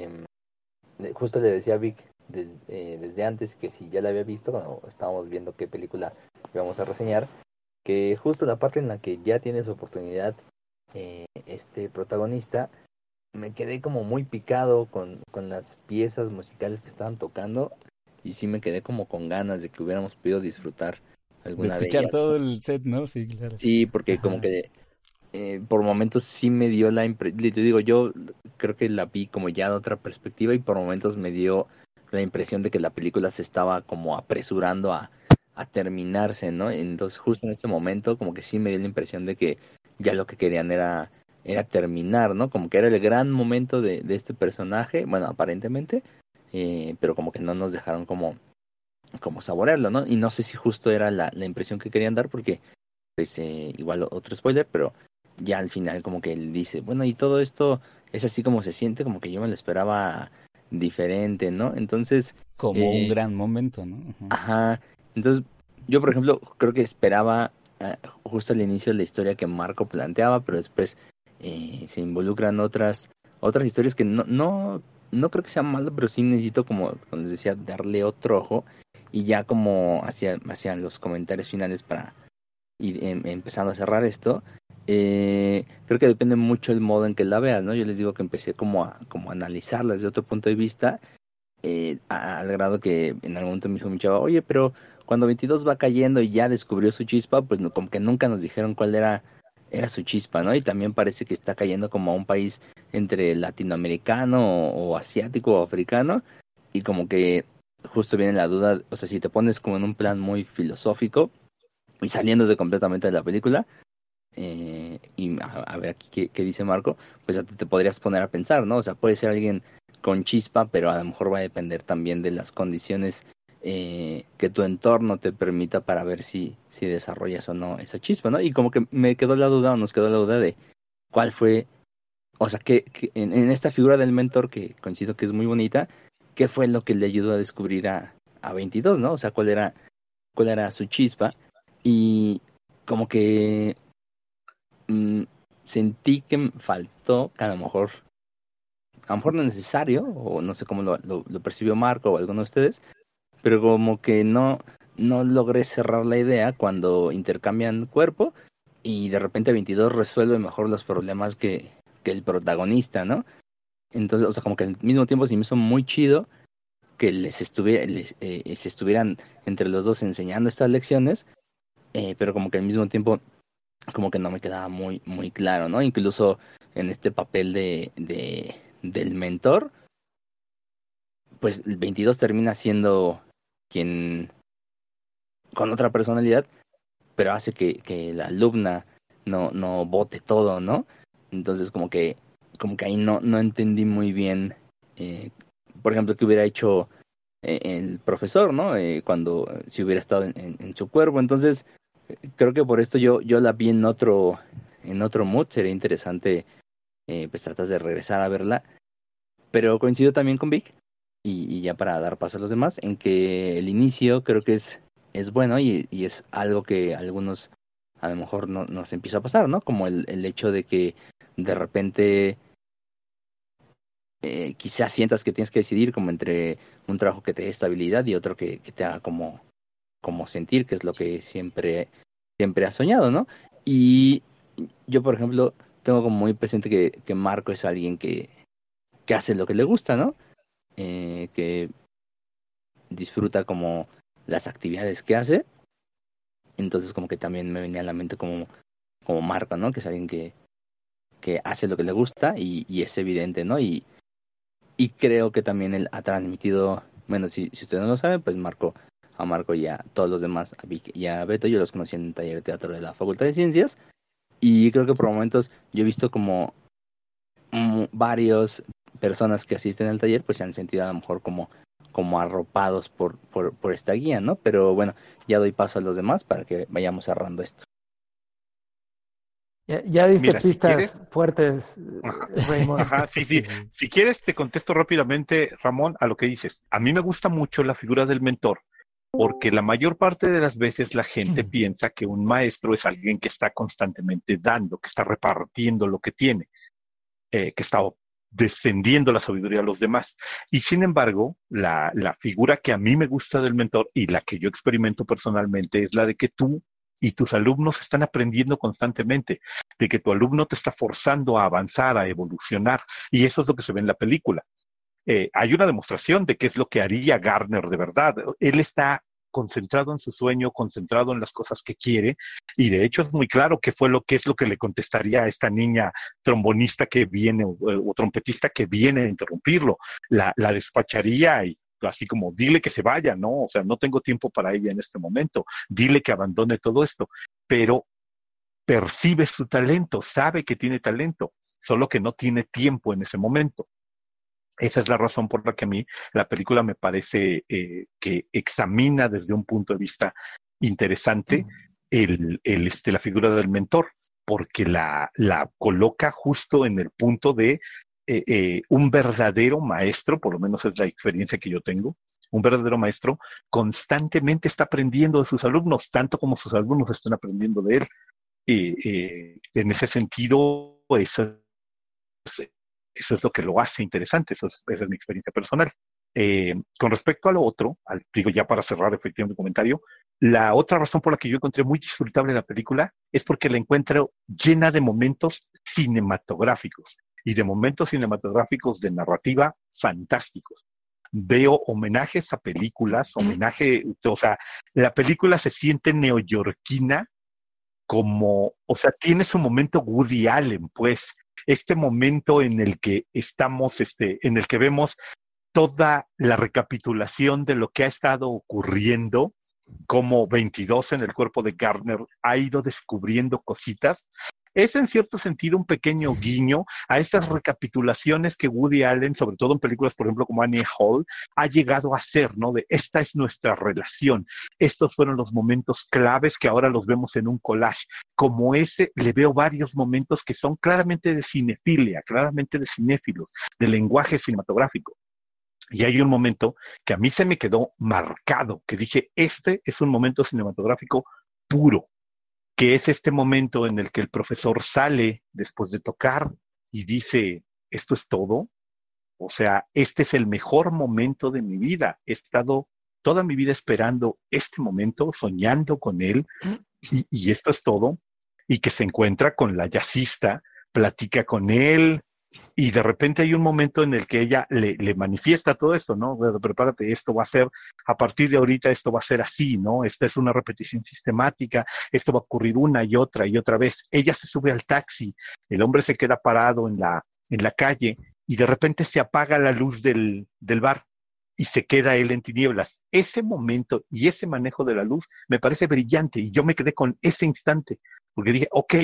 justo le decía a Vic desde antes que si ya la había visto, cuando estábamos viendo qué película íbamos a reseñar, que justo la parte en la que ya tiene su oportunidad este protagonista, me quedé como muy picado con las piezas musicales que estaban tocando y sí me quedé como con ganas de que hubiéramos podido disfrutar De alguna de escuchar ellas, ¿no? todo el set, ¿no? Sí, claro. Sí, porque como Ajá. que por momentos sí me dio la impresión, te digo, yo creo que la vi como ya de otra perspectiva y por momentos me dio la impresión de que la película se estaba como apresurando a terminarse, ¿no? Entonces justo en este momento como que sí me dio la impresión de que ya lo que querían era terminar, ¿no? Como que era el gran momento de este personaje, bueno, aparentemente, pero como que no nos dejaron como saborearlo, ¿no? Y no sé si justo era la impresión que querían dar porque pues igual otro spoiler, pero ya al final como que él dice, bueno, y todo esto es así como se siente, como que yo me lo esperaba diferente, ¿no? Entonces, Como un eh, gran momento, ¿no? Ajá. ajá, entonces yo por ejemplo creo que esperaba justo al inicio de la historia que Marco planteaba, pero después se involucran otras historias que no creo que sea malo, pero sí necesito como les decía, darle otro ojo y ya como hacia los comentarios finales para y empezando a cerrar esto, creo que depende mucho el modo en que la veas, ¿no? Yo les digo que empecé como a analizarla desde otro punto de vista, al grado que en algún momento me dijo mi chava, oye, pero cuando 22 va cayendo y ya descubrió su chispa, pues no, como que nunca nos dijeron cuál era su chispa, ¿no? Y también parece que está cayendo como a un país entre latinoamericano o asiático o africano, y como que justo viene la duda, o sea, si te pones como en un plan muy filosófico, y saliendo de completamente de la película, y a ver aquí qué dice Marco, pues te podrías poner a pensar, ¿no? O sea, puede ser alguien con chispa, pero a lo mejor va a depender también de las condiciones que tu entorno te permita para ver si desarrollas o no esa chispa, ¿no? Y como que me quedó la duda, o nos quedó la duda de cuál fue, o sea, que en esta figura del mentor, que coincido que es muy bonita, qué fue lo que le ayudó a descubrir a 22, ¿no? O sea, cuál era su chispa, y como que mm, sentí que me faltó, que a lo mejor no es necesario, o no sé cómo lo percibió Marco o alguno de ustedes, pero como que no logré cerrar la idea cuando intercambian cuerpo y de repente 22 resuelve mejor los problemas que el protagonista, ¿no? Entonces, o sea, como que al mismo tiempo se me hizo muy chido que se estuvieran entre los dos enseñando estas lecciones, pero como que al mismo tiempo como que no me quedaba muy claro, ¿no? Incluso en este papel del mentor, pues el 22 termina siendo quien con otra personalidad, pero hace que la alumna no bote todo, ¿no? Entonces como que ahí no entendí muy bien, eh, por ejemplo, qué hubiera hecho el profesor, ¿no? Cuando si hubiera estado en su cuerpo. Entonces creo que por esto yo la vi en otro mood. Sería interesante pues tratar de regresar a verla, pero coincido también con Vic y ya para dar paso a los demás en que el inicio creo que es bueno y es algo que a algunos a lo mejor no nos empieza a pasar, ¿no? Como el hecho de que de repente quizás sientas que tienes que decidir como entre un trabajo que te dé estabilidad y otro que te haga como sentir, que es lo que siempre has soñado, ¿no? Y yo, por ejemplo, tengo como muy presente que Marco es alguien que hace lo que le gusta, ¿no? Que disfruta como las actividades que hace. Entonces como que también me venía a la mente como Marco, ¿no? Que es alguien que hace lo que le gusta y es evidente, ¿no? Y creo que también él ha transmitido, bueno, si ustedes no lo saben, pues a Marco y a todos los demás, a Vic y a Beto, yo los conocí en el taller de teatro de la Facultad de Ciencias, y creo que por momentos yo he visto como varios personas que asisten al taller, pues se han sentido a lo mejor como arropados por esta guía, ¿no? Pero bueno, ya doy paso a los demás para que vayamos cerrando esto. Ya diste Mira, si quieres, pistas fuertes, ajá, Raymond. ajá, sí, sí. Sí, sí. Si quieres, te contesto rápidamente, Ramón, a lo que dices. A mí me gusta mucho la figura del mentor, porque la mayor parte de las veces la gente piensa que un maestro es alguien que está constantemente dando, que está repartiendo lo que tiene, que está descendiendo la sabiduría a los demás. Y sin embargo, la figura que a mí me gusta del mentor y la que yo experimento personalmente es la de que tú y tus alumnos están aprendiendo constantemente, de que tu alumno te está forzando a avanzar, a evolucionar, y eso es lo que se ve en la película. Hay una demostración de qué es lo que haría Garner de verdad. Él está concentrado en su sueño, concentrado en las cosas que quiere, y de hecho es muy claro qué es lo que le contestaría a esta niña trombonista que viene o trompetista que viene a interrumpirlo. La despacharía y así como dile que se vaya, ¿no? O sea, no tengo tiempo para ella en este momento, dile que abandone todo esto, pero percibe su talento, sabe que tiene talento, solo que no tiene tiempo en ese momento. Esa es la razón por la que a mí la película me parece que examina desde un punto de vista interesante la figura del mentor, porque la coloca justo en el punto de un verdadero maestro, por lo menos es la experiencia que yo tengo, un verdadero maestro constantemente está aprendiendo de sus alumnos, tanto como sus alumnos están aprendiendo de él. En ese sentido, eso es lo que lo hace interesante, esa es mi experiencia personal. Con respecto a lo otro, digo ya para cerrar efectivamente el comentario, la otra razón por la que yo encontré muy disfrutable la película es porque la encuentro llena de momentos cinematográficos y de momentos cinematográficos de narrativa fantásticos. Veo homenajes a películas, o sea, la película se siente neoyorquina como, o sea, tiene su momento Woody Allen, pues, este momento en el que estamos, en el que vemos toda la recapitulación de lo que ha estado ocurriendo, como 22 en el cuerpo de Gardner ha ido descubriendo cositas. Es en cierto sentido un pequeño guiño a estas recapitulaciones que Woody Allen, sobre todo en películas, por ejemplo, como Annie Hall, ha llegado a hacer, ¿no? De esta es nuestra relación. Estos fueron los momentos claves que ahora los vemos en un collage. Como ese, le veo varios momentos que son claramente de cinefilia, claramente de cinéfilos, de lenguaje cinematográfico. Y hay un momento que a mí se me quedó marcado, que dije, este es un momento cinematográfico puro, que es este momento en el que el profesor sale después de tocar y dice, ¿esto es todo? O sea, este es el mejor momento de mi vida. He estado toda mi vida esperando este momento, soñando con él, y esto es todo, y que se encuentra con la jazzista, platica con él, y de repente hay un momento en el que ella le manifiesta todo esto, ¿no? Bueno, prepárate, esto va a ser, a partir de ahorita esto va a ser así, ¿no? Esta es una repetición sistemática, esto va a ocurrir una y otra vez. Ella se sube al taxi, el hombre se queda parado en la calle y de repente se apaga la luz del bar y se queda él en tinieblas. Ese momento y ese manejo de la luz me parece brillante y yo me quedé con ese instante porque dije, ok,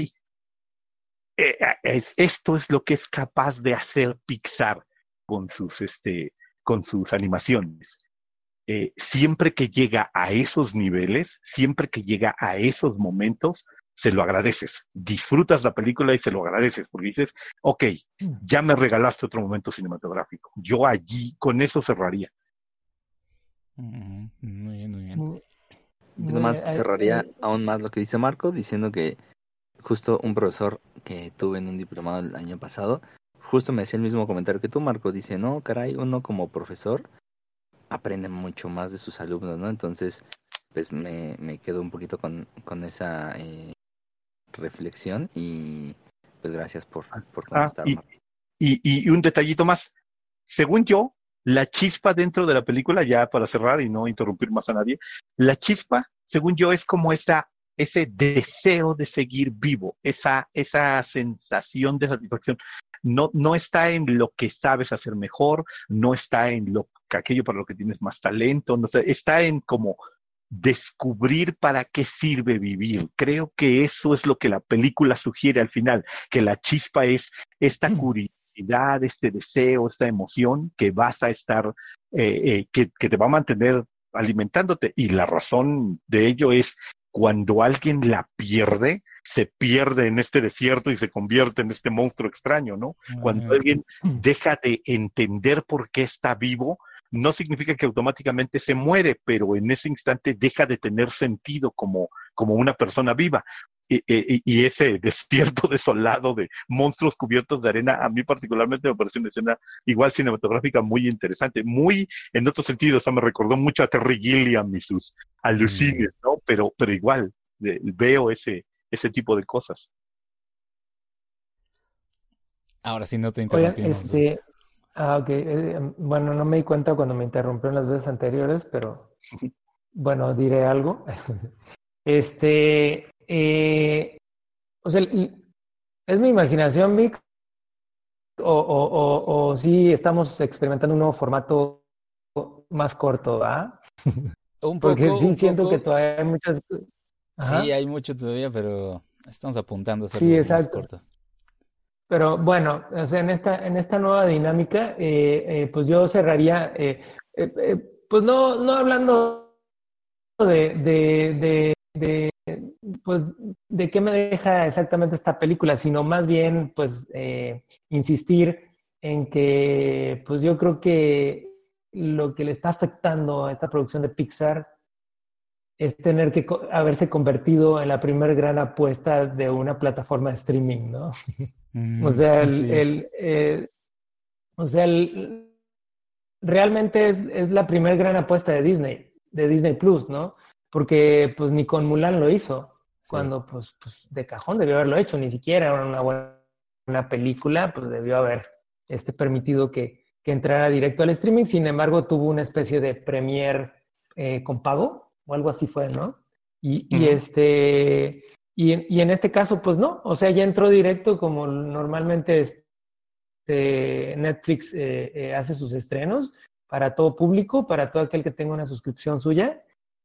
esto es lo que es capaz de hacer Pixar con con sus animaciones. Siempre que llega a esos niveles, siempre que llega a esos momentos, se lo agradeces. Disfrutas la película y se lo agradeces, porque dices, ok, ya me regalaste otro momento cinematográfico. Yo allí con eso cerraría. Muy bien, muy bien. Yo nomás cerraría aún más lo que dice Marco, diciendo que justo un profesor que tuve en un diplomado el año pasado, justo me decía el mismo comentario que tú, Marco. Dice, no, caray, uno como profesor aprende mucho más de sus alumnos, ¿no? Entonces, pues me quedo un poquito con esa reflexión y pues gracias por contestar, Marco. Y un detallito más. Según yo, la chispa dentro de la película, ya para cerrar y no interrumpir más a nadie, la chispa, según yo, es como ese deseo de seguir vivo, esa sensación de satisfacción. No está en lo que sabes hacer mejor, no está en aquello para lo que tienes más talento, no sé, está en como descubrir para qué sirve vivir. Creo que eso es lo que la película sugiere al final, que la chispa es esta curiosidad, este deseo, esta emoción que vas a estar, que te va a mantener alimentándote. Y la razón de ello es cuando alguien la pierde, se pierde en este desierto y se convierte en este monstruo extraño, ¿no? Cuando alguien deja de entender por qué está vivo, no significa que automáticamente se muere, pero en ese instante deja de tener sentido como una persona viva. Y ese desierto desolado de monstruos cubiertos de arena, a mí particularmente me pareció una escena igual cinematográfica muy interesante, muy en otro sentido, o sea, me recordó mucho a Terry Gilliam y sus alucines, ¿no? Pero igual, veo ese tipo de cosas. Ahora sí no te Oigan, interrumpimos. ok, bueno, no me di cuenta cuando me interrumpieron las veces anteriores, pero bueno, diré algo. O sea, ¿es mi imaginación, Mick? O sí estamos experimentando un nuevo formato más corto, ¿ah? Un Porque poco, sí un siento que poco. todavía hay muchas... Sí, Ajá, hay mucho todavía, pero estamos apuntando a sí, hacerlo más exacto. corto. Pero bueno, o sea, en esta nueva dinámica, pues yo cerraría, pues no hablando de, pues, de qué me deja exactamente esta película, sino más bien, pues, insistir en que, pues yo creo que lo que le está afectando a esta producción de Pixar es tener que haberse convertido en la primer gran apuesta de una plataforma de streaming, ¿no? O sea, Sí. o sea, realmente es la primer gran apuesta de Disney Plus, ¿no? Porque pues ni con Mulan lo hizo, Sí. cuando pues de cajón debió haberlo hecho, ni siquiera era una buena película, pues debió haber permitido que entrara directo al streaming, sin embargo tuvo una especie de premier con pago, o algo así fue, ¿no? Uh-huh. Y en este caso, pues no, o sea, ya entró directo como normalmente Netflix hace sus estrenos para todo público, para todo aquel que tenga una suscripción suya.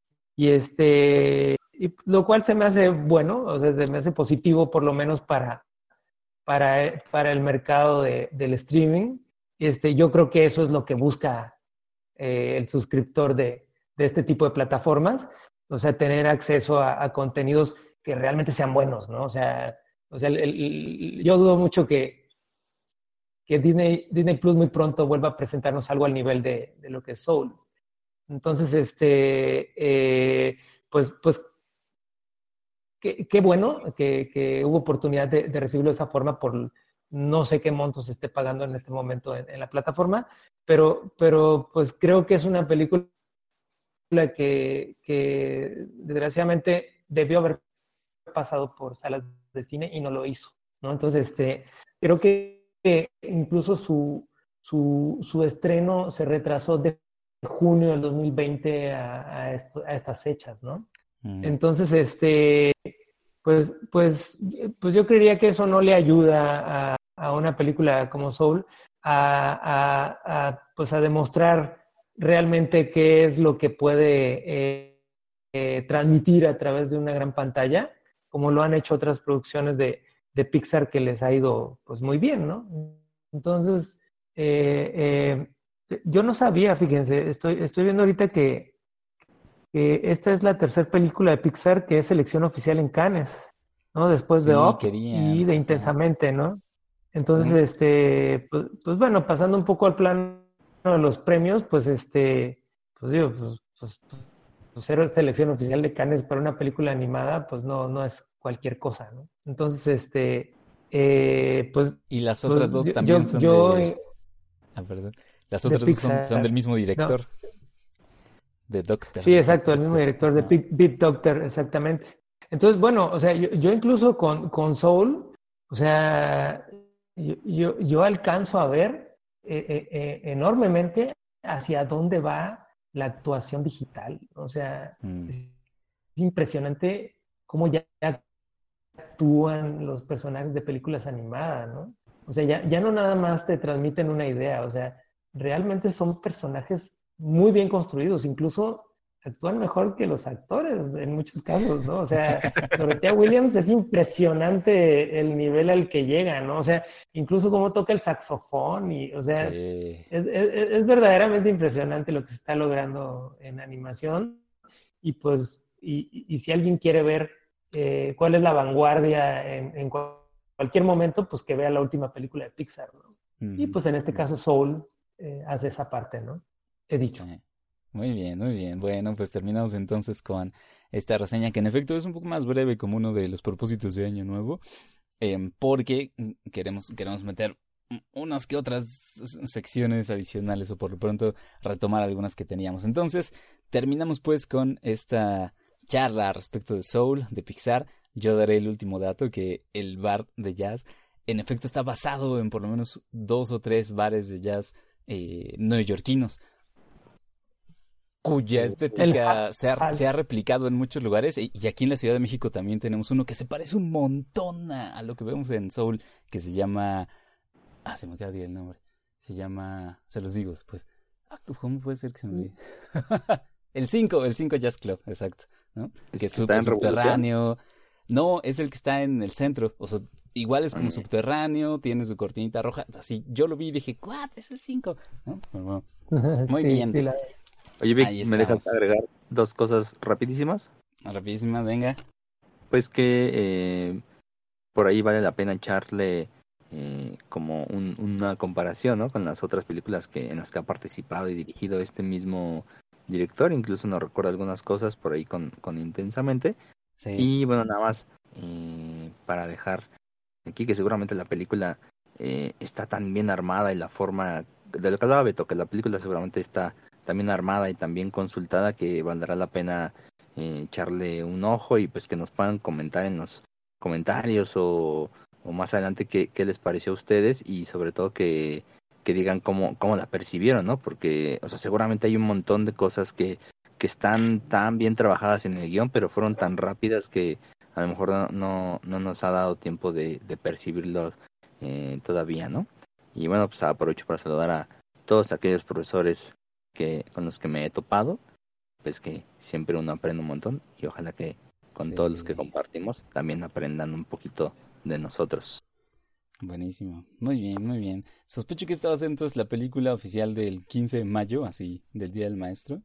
Y lo cual se me hace bueno, o sea, se me hace positivo por lo menos para el mercado del streaming. Yo creo que eso es lo que busca el suscriptor de este tipo de plataformas, o sea, tener acceso a contenidos que realmente sean buenos, ¿no? O sea yo dudo mucho que Disney Plus muy pronto vuelva a presentarnos algo al nivel de lo que es Soul. Entonces, pues qué bueno que hubo oportunidad de recibirlo de esa forma por no sé qué monto se esté pagando en este momento en la plataforma, pero pues creo que es una película que desgraciadamente debió haber pasado por salas de cine y no lo hizo, ¿no? Entonces, creo que incluso su estreno se retrasó de junio del 2020 a estas fechas, ¿no? Entonces, pues yo creería que eso no le ayuda a una película como Soul pues a demostrar realmente qué es lo que puede transmitir a través de una gran pantalla, como lo han hecho otras producciones de Pixar que les ha ido pues muy bien, ¿no? Entonces, yo no sabía, fíjense, estoy viendo ahorita que esta es la tercera película de Pixar que es selección oficial en Cannes, ¿no? Después de Sí, Up y querían. de Ajá. Intensamente, ¿no? Entonces, pues bueno, pasando un poco al plano de los premios, pues pues digo, pues ser selección oficial de Cannes para una película animada, pues no es cualquier cosa, ¿no? Entonces, pues, Y las pues otras dos yo, también yo, son yo, de... Ah, perdón. Las de otras dos son del Pixar, mismo ¿no? director, de Doctor, Sí, de Big exacto, el mismo Doctor. director de Ajá. Beat Doctor, exactamente. Entonces, bueno, o sea, yo incluso con Soul, o sea, yo alcanzo a ver enormemente hacia dónde va la actuación digital. O sea, Mm, es impresionante cómo ya actúan los personajes de películas animadas, ¿no? O sea, ya no nada más te transmiten una idea, o sea, realmente son personajes muy bien construidos, incluso actúan mejor que los actores en muchos casos, ¿no? O sea, Dorothea Williams es impresionante el nivel al que llega, ¿no? O sea, incluso cómo toca el saxofón y, o sea, sí. es verdaderamente impresionante lo que se está logrando en animación y pues, y si alguien quiere ver cuál es la vanguardia en cualquier momento, pues que vea la última película de Pixar, ¿no? Y Ujú, pues en este ujú, caso Soul hace esa parte, ¿no? He sí. dicho. Muy bien, muy bien. Bueno, pues terminamos entonces con esta reseña que en efecto es un poco más breve como uno de los propósitos de Año Nuevo, porque queremos meter unas que otras secciones adicionales o por lo pronto retomar algunas que teníamos. Entonces, terminamos pues con esta charla respecto de Soul, de Pixar. Yo daré el último dato que el bar de jazz en efecto está basado en por lo menos 2 o 3 bares de jazz neoyorquinos cuya El estética se Hal. ha replicado en muchos lugares y aquí en la Ciudad de México también tenemos uno que se parece un montón a lo que vemos en Soul, que se llama... Ah, se me acaba de ir el nombre. Se llama... Se los digo después. ¿Cómo puede ser que se me olvide? el cinco Jazz Club, exacto, ¿no? ¿Es Que el que está es en Revolución? subterráneo. No, es el que está en el centro. O sea, igual es como Mm. subterráneo, tiene su cortinita roja. Así, yo lo vi y dije, ¿what? Es el 5, ¿no? Pero bueno, muy Sí, bien. sí, Oye, Vic, Ahí ¿me dejas estamos. agregar dos cosas rapidísimas? Rapidísima, venga. Pues que por ahí vale la pena echarle como una comparación, ¿no? Con las otras películas en las que ha participado y dirigido este mismo director, incluso nos recuerda algunas cosas por ahí con Intensamente. Sí, Y bueno, nada más para dejar aquí que seguramente la película está tan bien armada y la forma de lo que hablaba Beto, que la película seguramente está tan bien armada y tan bien consultada que valdrá la pena echarle un ojo y pues que nos puedan comentar en los comentarios o más adelante qué les pareció a ustedes y sobre todo que digan cómo la percibieron, ¿no? Porque, o sea, seguramente hay un montón de cosas que están tan bien trabajadas en el guión, pero fueron tan rápidas que a lo mejor no nos ha dado tiempo de percibirlo todavía, ¿no? Y bueno, pues aprovecho para saludar a todos aquellos profesores con los que me he topado, pues que siempre uno aprende un montón y ojalá que con todos los que sí. compartimos también aprendan un poquito de nosotros. Buenísimo. Muy bien, muy bien. Sospecho que esta va a ser entonces la película oficial del 15 de mayo, así, del Día del Maestro.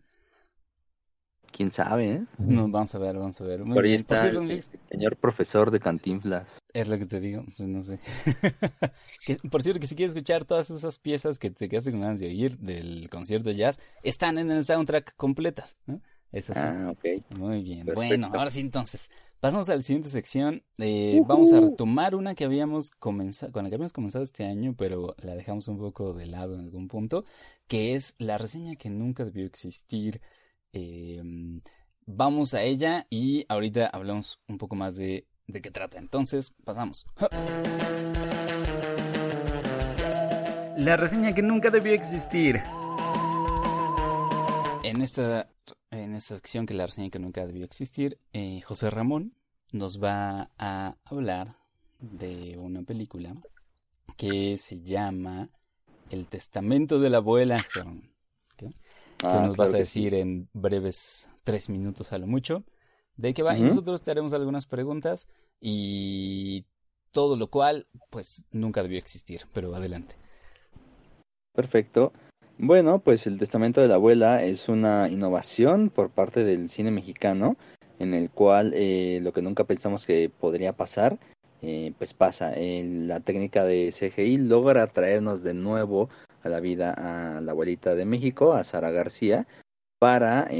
¿Quién sabe, eh? No, vamos a ver, vamos a ver. Muy Por ahí bien. Por está cierto, el Alex, señor profesor de Cantinflas. es lo que te digo, pues no sé. Por cierto, que si quieres escuchar todas esas piezas que te quedaste con ganas de oír del concierto de jazz, están en el soundtrack completas, ¿no? Es así. Ah, ok, Muy bien. Bueno, perfecto. ahora sí entonces. Pasamos a la siguiente sección. Vamos a retomar una que habíamos comenzado, con la que habíamos comenzado este año, pero la dejamos un poco de lado en algún punto, que es la reseña que nunca debió existir. Vamos a ella y ahorita hablamos un poco más de qué trata. Entonces, pasamos. La reseña que nunca debió existir. En esta sección que la reseña que nunca debió existir, José Ramón nos va a hablar de una película que se llama El Testamento de la Abuela. ¿Qué nos vas a decir en breves 3 minutos a lo mucho? ¿De qué va? Y nosotros te haremos algunas preguntas y todo lo cual, pues, nunca debió existir. Pero adelante. Perfecto. Bueno, pues El Testamento de la Abuela es una innovación por parte del cine mexicano, en el cual lo que nunca pensamos que podría pasar, pues pasa. La técnica de CGI logra traernos de nuevo a la vida a la abuelita de México, a Sara García, para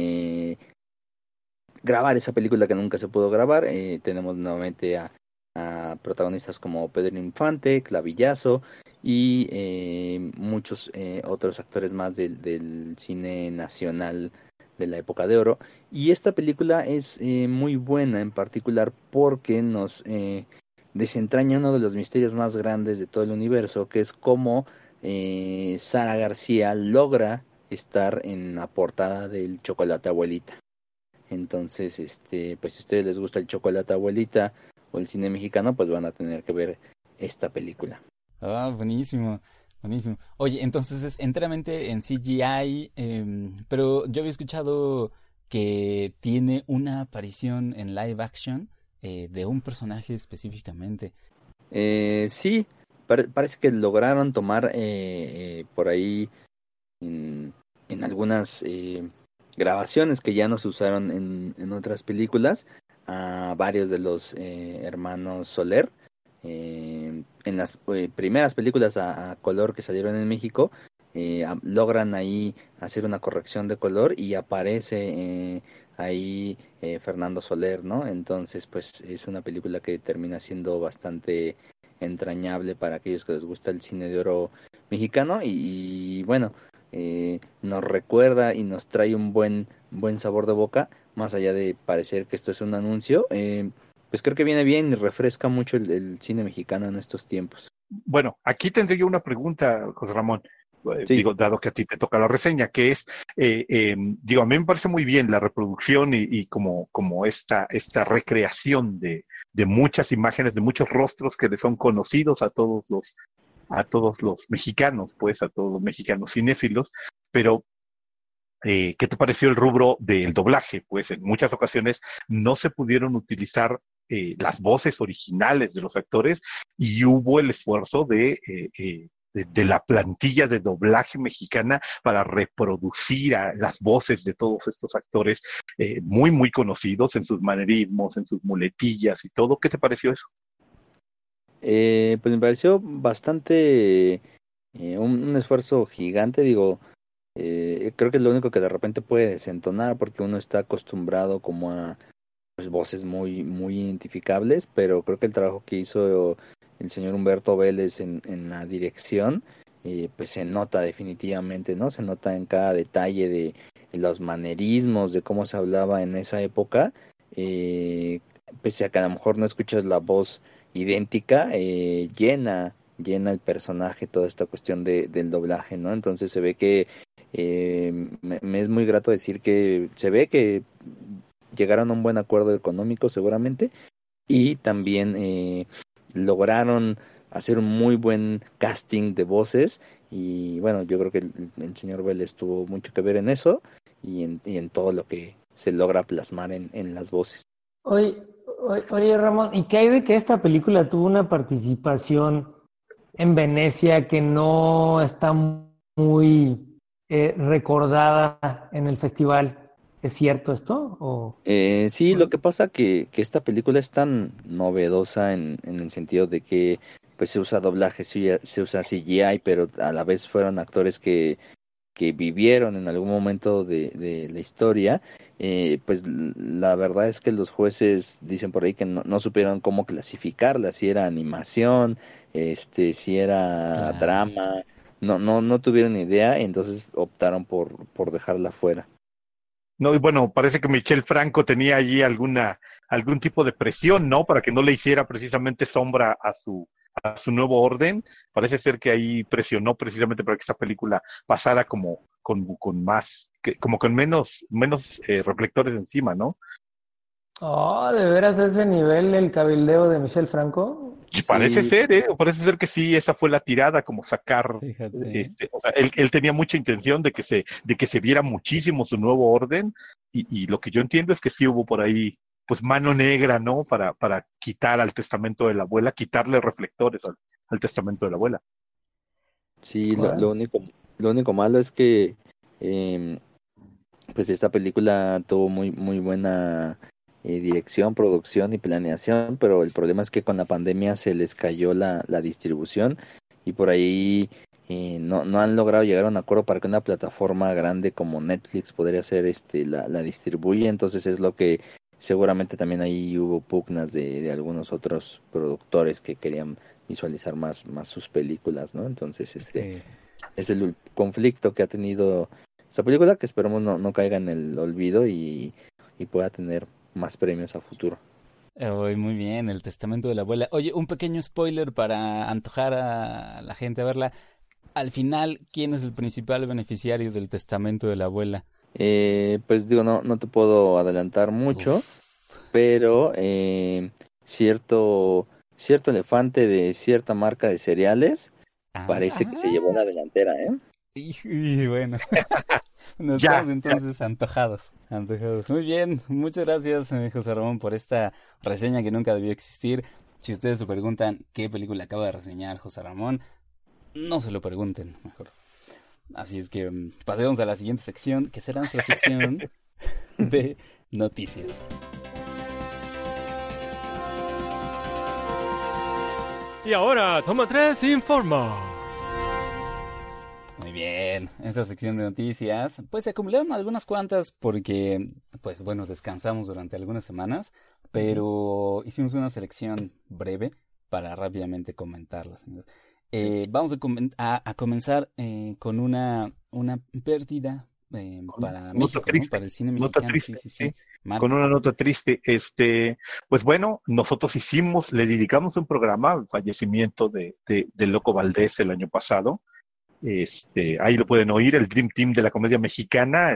grabar esa película que nunca se pudo grabar. Tenemos nuevamente a protagonistas como Pedro Infante, Clavillazo y muchos otros actores más del cine nacional de la época de oro. Y esta película es muy buena en particular porque nos desentraña uno de los misterios más grandes de todo el universo, que es cómo Sara García logra estar en la portada del Chocolate Abuelita. Entonces, pues si a ustedes les gusta el Chocolate Abuelita o el cine mexicano, pues van a tener que ver esta película. Ah, buenísimo, buenísimo. Oye, entonces es enteramente en CGI, pero yo había escuchado que tiene una aparición en live action de un personaje específicamente. Sí, parece que lograron tomar por ahí en algunas grabaciones que ya no se usaron en otras películas a varios de los hermanos Soler. En las primeras películas a color que salieron en México, logran ahí hacer una corrección de color y aparece ahí Fernando Soler, ¿no? Entonces, pues es una película que termina siendo bastante entrañable para aquellos que les gusta el cine de oro mexicano y bueno, nos recuerda y nos trae un buen sabor de boca, más allá de parecer que esto es un anuncio. Pues creo que viene bien y refresca mucho el cine mexicano en estos tiempos. Bueno, aquí tendré yo una pregunta, José Ramón. Sí. Digo, dado que a ti te toca la reseña, que es, digo, a mí me parece muy bien la reproducción y como esta recreación de muchas imágenes, de muchos rostros que le son conocidos a todos los mexicanos, pues, a todos los mexicanos cinéfilos, pero ¿qué te pareció el rubro del doblaje? Pues en muchas ocasiones no se pudieron utilizar las voces originales de los actores y hubo el esfuerzo de la plantilla de doblaje mexicana para reproducir a las voces de todos estos actores muy, muy conocidos en sus manerismos, en sus muletillas y todo. ¿Qué te pareció eso? Pues me pareció bastante un esfuerzo gigante, digo. Creo que es lo único que de repente puede desentonar porque uno está acostumbrado como a pues, voces muy muy identificables, pero creo que el trabajo que hizo el señor Humberto Vélez en la dirección pues se nota definitivamente, ¿no? Se nota en cada detalle de los manerismos, de cómo se hablaba en esa época, pese a que a lo mejor no escuchas la voz idéntica, llena el personaje toda esta cuestión del doblaje, ¿no? Entonces se ve que me es muy grato decir que se ve que llegaron a un buen acuerdo económico seguramente y también lograron hacer un muy buen casting de voces y bueno, yo creo que el señor Vélez tuvo mucho que ver en eso y en todo lo que se logra plasmar en las voces. Oye, Ramón, ¿y qué hay de que esta película tuvo una participación en Venecia que no está muy recordada en el festival? ¿Es cierto esto? Sí, lo que pasa que esta película es tan novedosa en el sentido de que pues se usa doblaje, se usa CGI, pero a la vez fueron actores que vivieron en algún momento de la historia. Pues la verdad es que los jueces dicen por ahí que no supieron cómo clasificarla, si era animación, si era Claro. drama, no tuvieron idea, entonces optaron por dejarla fuera. No, y bueno, parece que Michel Franco tenía allí algún tipo de presión, ¿no? Para que no le hiciera precisamente sombra a su nuevo orden. Parece ser que ahí presionó precisamente para que esa película pasara como con más, como con menos reflectores encima, ¿no? Oh, ¿de veras a ese nivel el cabildeo de Michel Franco? Y Sí, parece ser que sí, esa fue la tirada, como sacar, Fíjate. o sea, él tenía mucha intención de que se viera muchísimo su nuevo orden, y lo que yo entiendo es que sí hubo por ahí, pues mano negra, ¿no? Para quitar al testamento de la abuela, quitarle reflectores al testamento de la abuela. sí, Bueno, lo único malo es que em, pues esta película tuvo muy buena dirección, producción y planeación, pero el problema es que con la pandemia se les cayó la distribución y por ahí no han logrado llegar a un acuerdo para que una plataforma grande como Netflix podría ser la distribuye, entonces es lo que seguramente también ahí hubo pugnas de algunos otros productores que querían visualizar más sus películas, ¿no? Entonces Sí. es el conflicto que ha tenido esta película, que esperemos no caiga en el olvido y pueda tener más premios a futuro. Muy bien, El testamento de la abuela. Oye, un pequeño spoiler para antojar a la gente a verla. Al final, ¿quién es el principal beneficiario del testamento de la abuela? Pues digo, no te puedo adelantar mucho, Uf. pero cierto elefante de cierta marca de cereales Ah, parece que se llevó ah. la delantera, ¿eh? Y bueno, nos quedamos Ya, entonces antojados, antojados. Muy bien, muchas gracias, José Ramón, por esta reseña que nunca debió existir. Si ustedes se preguntan qué película acaba de reseñar José Ramón, no se lo pregunten, mejor. Así es que pasemos a la siguiente sección, que será nuestra sección de noticias. Y ahora, Toma 3 informa. Muy bien, esa sección de noticias, pues se acumularon algunas cuantas porque, pues bueno, descansamos durante algunas semanas, pero hicimos una selección breve para rápidamente comentarlas, amigos. Vamos a comenzar con una pérdida con para nota México, ¿no? triste, Para el cine nota mexicano, sí, triste, sí, ¿sí? sí. Con Marco. una nota triste, pues bueno, nosotros le dedicamos un programa al fallecimiento de Loco Valdés el año pasado. Ahí lo pueden oír, el Dream Team de la comedia mexicana,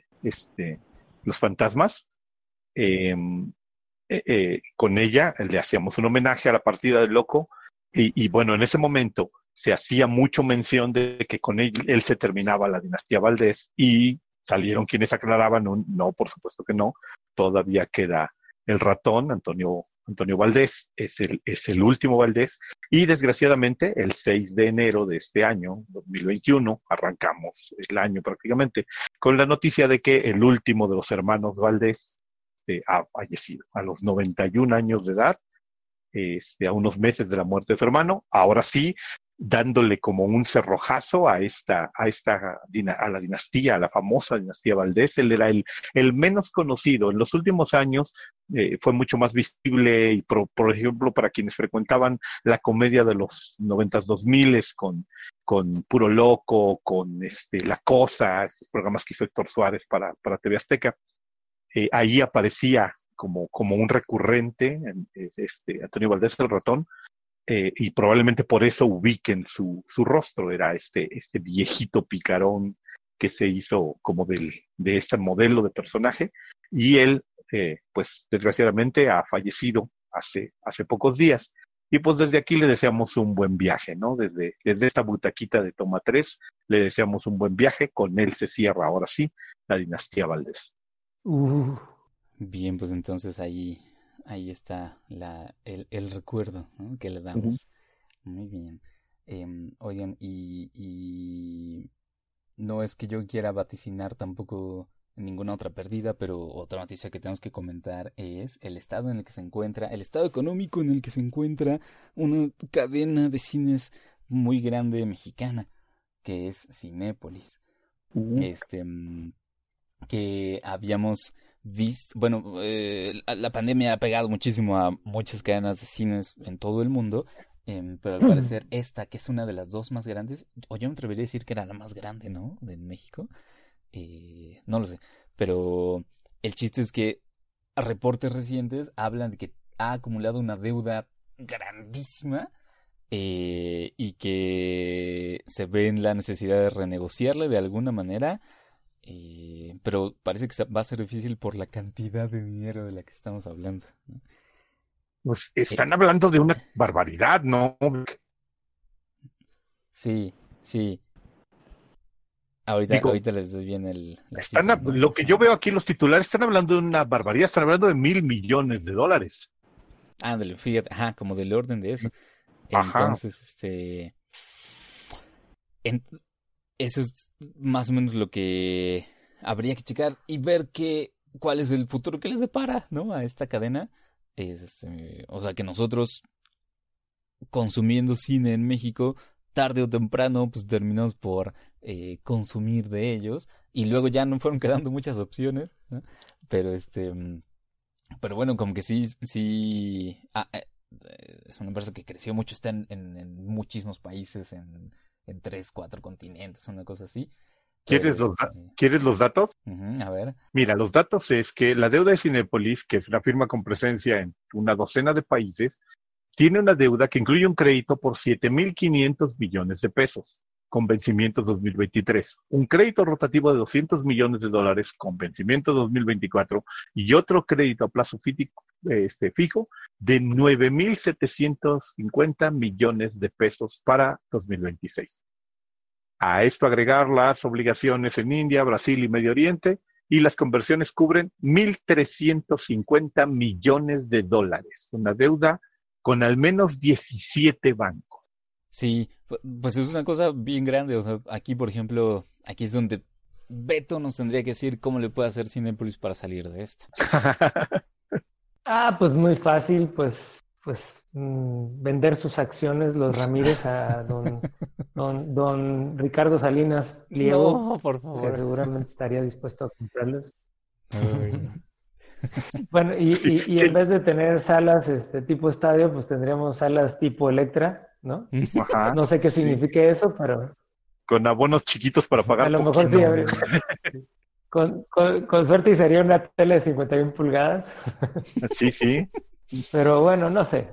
Los Fantasmas. Eh, con ella le hacíamos un homenaje a la partida del Loco, y bueno, en ese momento se hacía mucho mención de que con él se terminaba la dinastía Valdés, y salieron quienes aclaraban, no, por supuesto que no, todavía queda el ratón, Antonio Valdés, es el último Valdés, y desgraciadamente el 6 de enero de este año, 2021, arrancamos el año prácticamente, con la noticia de que el último de los hermanos Valdés ha fallecido a los 91 años de edad, a unos meses de la muerte de su hermano. Ahora sí, dándole como un cerrojazo a la dinastía, a la famosa dinastía Valdés. Él era el menos conocido. En los últimos años fue mucho más visible, y por ejemplo, para quienes frecuentaban la comedia de los 90s, 2000s con Puro Loco, con La Cosa, esos programas que hizo Héctor Suárez para TV Azteca, ahí aparecía como un recurrente, Antonio Valdés el ratón, y probablemente por eso ubiquen su rostro. Era este viejito picarón que se hizo como de este modelo de personaje, y él, pues desgraciadamente ha fallecido hace pocos días. Y pues desde aquí le deseamos un buen viaje, ¿no? Desde esta butaquita de Toma 3 le deseamos un buen viaje. Con él se cierra ahora sí la dinastía Valdés. uh, Bien, pues entonces ahí está el recuerdo, ¿no? Que le Ujú. damos. Muy bien. Oigan, y no es que yo quiera vaticinar tampoco ninguna otra pérdida, pero otra noticia que tenemos que comentar es el estado en el que se encuentra, el estado económico en el que se encuentra una cadena de cines muy grande mexicana, que es Cinépolis. Uh, Este, que habíamos visto, bueno, la pandemia ha pegado muchísimo a muchas cadenas de cines en todo el mundo, pero al parecer esta, que es una de las dos más grandes, o yo me atrevería a decir que era la más grande, ¿no? De México, No lo sé, pero el chiste es que reportes recientes hablan de que ha acumulado una deuda grandísima y que se ve en la necesidad de renegociarle de alguna manera, pero parece que va a ser difícil por la cantidad de dinero de la que estamos hablando, ¿no? Pues están hablando de una barbaridad, ¿no? Sí, sí. Digo, Ahorita les doy bien la cifra, ¿no? lo que Ajá. yo veo aquí, los titulares están hablando de una barbaridad, están hablando de $1,000 millones. Ándale, fíjate, ajá, como del orden de eso. Ajá. Entonces, en- eso es más o menos lo que habría que checar y ver cuál es el futuro que les depara, ¿no? A esta cadena. O sea, que nosotros consumiendo cine en México, tarde o temprano, pues terminamos por consumir de ellos y luego ya no fueron quedando muchas opciones, ¿no? Pero pero bueno, como que sí, es una empresa que creció mucho, está en muchísimos países, en 3, 4 continentes, una cosa así, pero ¿Quieres los datos? ujú, a ver, Mira, los datos es que la deuda de Cinépolis, que es una firma con presencia en una docena de países, tiene una deuda que incluye un crédito por 7,500 millones de pesos con vencimientos 2023, un crédito rotativo de $200 millones con vencimiento 2024 y otro crédito a plazo fijo de 9,750 millones de pesos para 2026. A esto agregar las obligaciones en India, Brasil y Medio Oriente, y las conversiones cubren 1,350 millones de dólares, una deuda con al menos 17 bancos. sí, pues es una cosa bien grande, o sea, aquí por ejemplo, aquí es donde Beto nos tendría que decir cómo le puede hacer Cinépolis para salir de esta. Pues muy fácil, vender sus acciones los Ramírez a don Ricardo Salinas Pliego, No, por que favor. seguramente estaría dispuesto a comprarlos. Ay, no. Bueno, Sí, y en vez de tener salas tipo estadio, pues tendríamos salas tipo Electra, ¿no? ajá, No sé qué sí, signifique eso, pero con abonos chiquitos para a pagar lo mejor sí poquito. habría. Con suerte y sería una tele de 51 pulgadas, Sí, sí. pero bueno, no sé.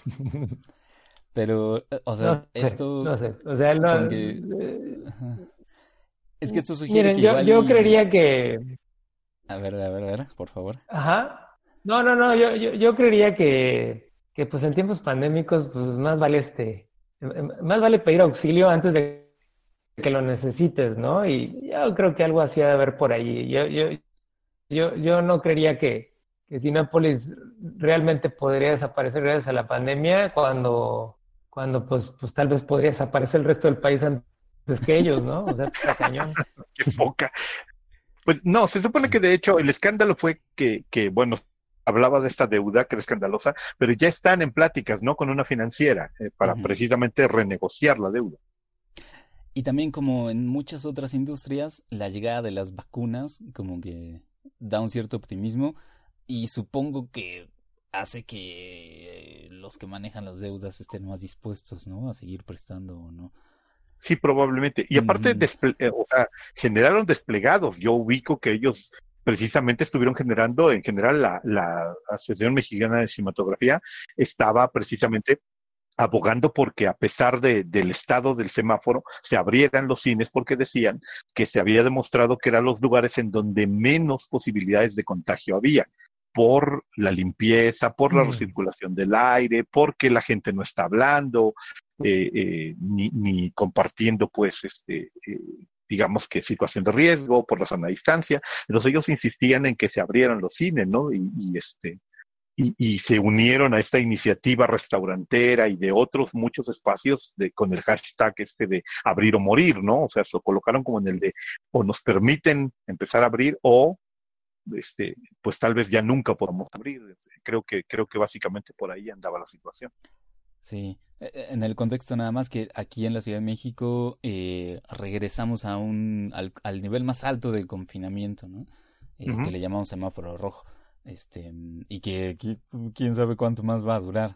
Pero, o sea, No sé, esto no sé. O sea, como que... ajá. Es que esto sugiere que miren, yo, igual yo y... creería que, A ver, por favor. ajá. No, yo creería que pues en tiempos pandémicos, pues más vale más vale pedir auxilio antes de que lo necesites, ¿no? Y yo creo que algo así ha de haber por ahí. Yo no creería que Cinépolis realmente podría desaparecer gracias a la pandemia cuando pues tal vez podría desaparecer el resto del país antes que ellos, ¿no? O sea, está cañón. Qué poca. Pues no, se supone que de hecho el escándalo fue bueno, hablaba de esta deuda que era escandalosa, pero ya están en pláticas, ¿no? Con una financiera para Ujú. precisamente renegociar la deuda. Y también como en muchas otras industrias, la llegada de las vacunas como que da un cierto optimismo y supongo que hace que los que manejan las deudas estén más dispuestos, ¿no? A seguir prestando o no. Sí, probablemente. Y aparte, Ujú, o sea, generaron desplegados. Yo ubico que ellos precisamente estuvieron generando, en general, la Asociación Mexicana de Cinematografía estaba precisamente abogando porque a pesar del estado del semáforo, se abrieran los cines porque decían que se había demostrado que eran los lugares en donde menos posibilidades de contagio había por la limpieza, por la Mm. recirculación del aire, porque la gente no está hablando, ni compartiendo, pues, digamos que situación de riesgo por la sana distancia. Entonces ellos insistían en que se abrieran los cines, ¿no? Y se unieron a esta iniciativa restaurantera y de otros muchos espacios con el hashtag de abrir o morir, ¿no? O sea, se lo colocaron como en el de o nos permiten empezar a abrir o pues tal vez ya nunca podamos abrir. Creo que básicamente por ahí andaba la situación. sí, en el contexto nada más que aquí en la Ciudad de México regresamos al nivel más alto de confinamiento, ¿no? Que Ujú. le llamamos semáforo rojo. Y que quién sabe cuánto más va a durar.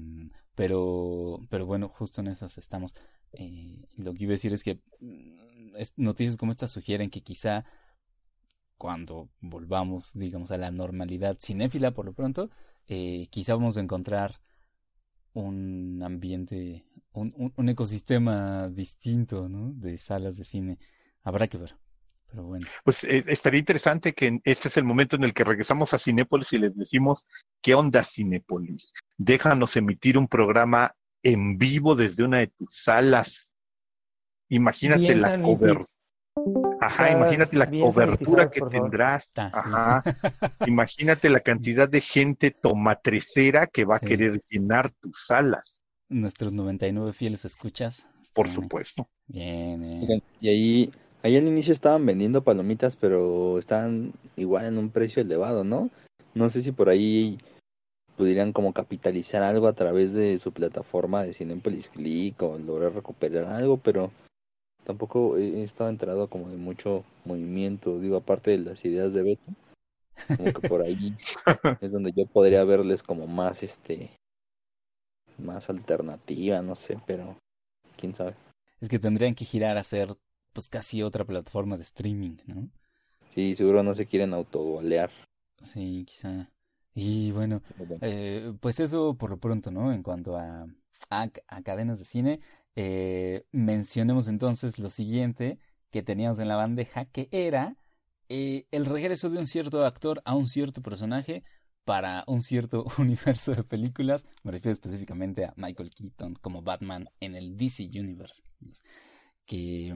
Pero bueno, justo en esas estamos. Lo que iba a decir es que noticias como estas sugieren que quizá cuando volvamos, digamos, a la normalidad cinéfila por lo pronto, quizá vamos a encontrar un ambiente, un ecosistema distinto, ¿no? De salas de cine. Habrá que ver, pero bueno. Pues estaría interesante que este es el momento en el que regresamos a Cinépolis y les decimos, ¿qué onda Cinépolis? Déjanos emitir un programa en vivo desde una de tus salas. Imagínate Bien la cobertura. Ajá, imagínate la bien cobertura sanitizados, que por favor. tendrás. Ah, sí. Ajá. Imagínate la cantidad de gente tomatrecera que va a Sí. querer llenar tus salas, Nuestros 99 fieles escuchas. por Están supuesto. bien, bien. Oigan, y ahí al inicio estaban vendiendo palomitas, pero estaban igual en un precio elevado, ¿no? No sé si por ahí pudieran como capitalizar algo a través de su plataforma de Cinépolis Click o lograr recuperar algo, pero tampoco he estado enterado como de mucho movimiento, digo, aparte de las ideas de Beto, como que por ahí es donde yo podría verles como más más alternativa, no sé, pero quién sabe. Es que tendrían que girar a ser pues casi otra plataforma de streaming, ¿no? Sí, seguro no se quieren autogolear. Sí, quizá. Y bueno, pues eso por lo pronto, ¿no? En cuanto a cadenas de cine, mencionemos entonces lo siguiente que teníamos en la bandeja, que era el regreso de un cierto actor a un cierto personaje para un cierto universo de películas. Me refiero específicamente a Michael Keaton como Batman en el DC Universe. Que,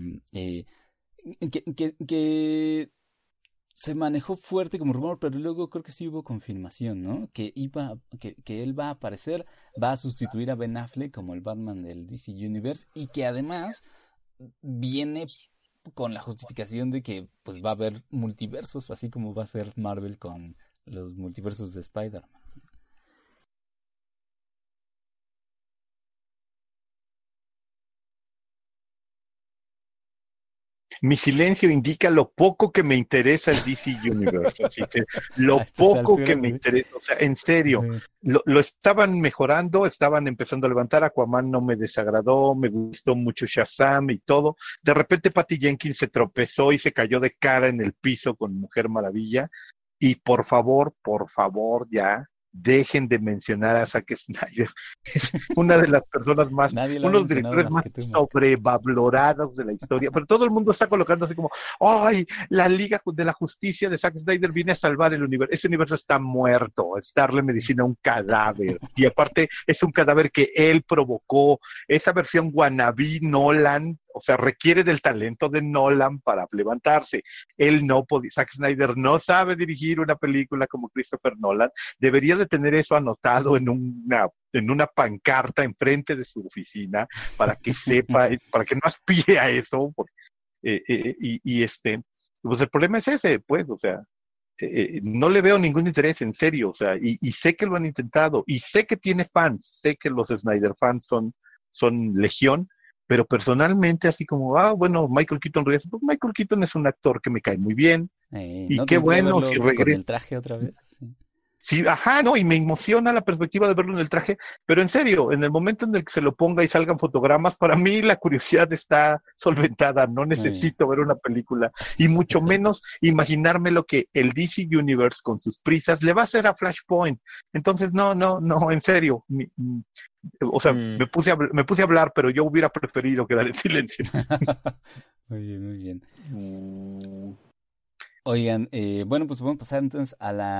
que se manejó fuerte como rumor, pero luego creo que sí hubo confirmación, ¿no? Que él va a aparecer, va a sustituir a Ben Affleck como el Batman del DC Universe y que además viene con la justificación de que pues va a haber multiversos, así como va a ser Marvel con los multiversos de Spider-Man. Mi silencio indica lo poco que me interesa el DC Universe, así que A lo estas poco que alturas, me ¿sí? interesa, o sea, en serio, Sí. lo estaban mejorando, estaban empezando a levantar, Aquaman no me desagradó, me gustó mucho Shazam y todo, de repente Patty Jenkins se tropezó y se cayó de cara en el piso con Mujer Maravilla, y por favor, ya, dejen de mencionar a Zack Snyder. Es una de las personas más, Nadie lo ha uno de los mencionado directores más más que tú, Marco. sobrevalorados de la historia, pero todo el mundo está colocando así como, ¡ay! La Liga de la Justicia de Zack Snyder viene a salvar el universo. Ese universo está muerto, es darle medicina a un cadáver. Y aparte, es un cadáver que él provocó. Esa versión wannabe Nolan, o sea, requiere del talento de Nolan para levantarse. Él no podía, Zack Snyder no sabe dirigir una película como Christopher Nolan. Debería de tener eso anotado en una pancarta enfrente de su oficina para que sepa, para que no aspire a eso. Pues el problema es ese, pues, o sea, no le veo ningún interés, en serio, o sea, y sé que lo han intentado, y sé que tiene fans, sé que los Snyder fans son legión, pero personalmente, así como, bueno, Michael Keaton regresa, pues Michael Keaton es un actor que me cae muy bien, y ¿No te qué gustaría bueno si verlo con regresa. el traje otra vez? Sí. Sí, ajá, no, y me emociona la perspectiva de verlo en el traje, pero en serio, en el momento en el que se lo ponga y salgan fotogramas, para mí la curiosidad está solventada, no Eh, necesito ver una película, y mucho menos imaginarme lo que el DC Universe con sus prisas le va a hacer a Flashpoint. Entonces, no, en serio, o sea, Mm, me puse a hablar, pero yo hubiera preferido quedar en silencio. Muy bien, muy bien. mm, Oigan, bueno, pues vamos a pasar entonces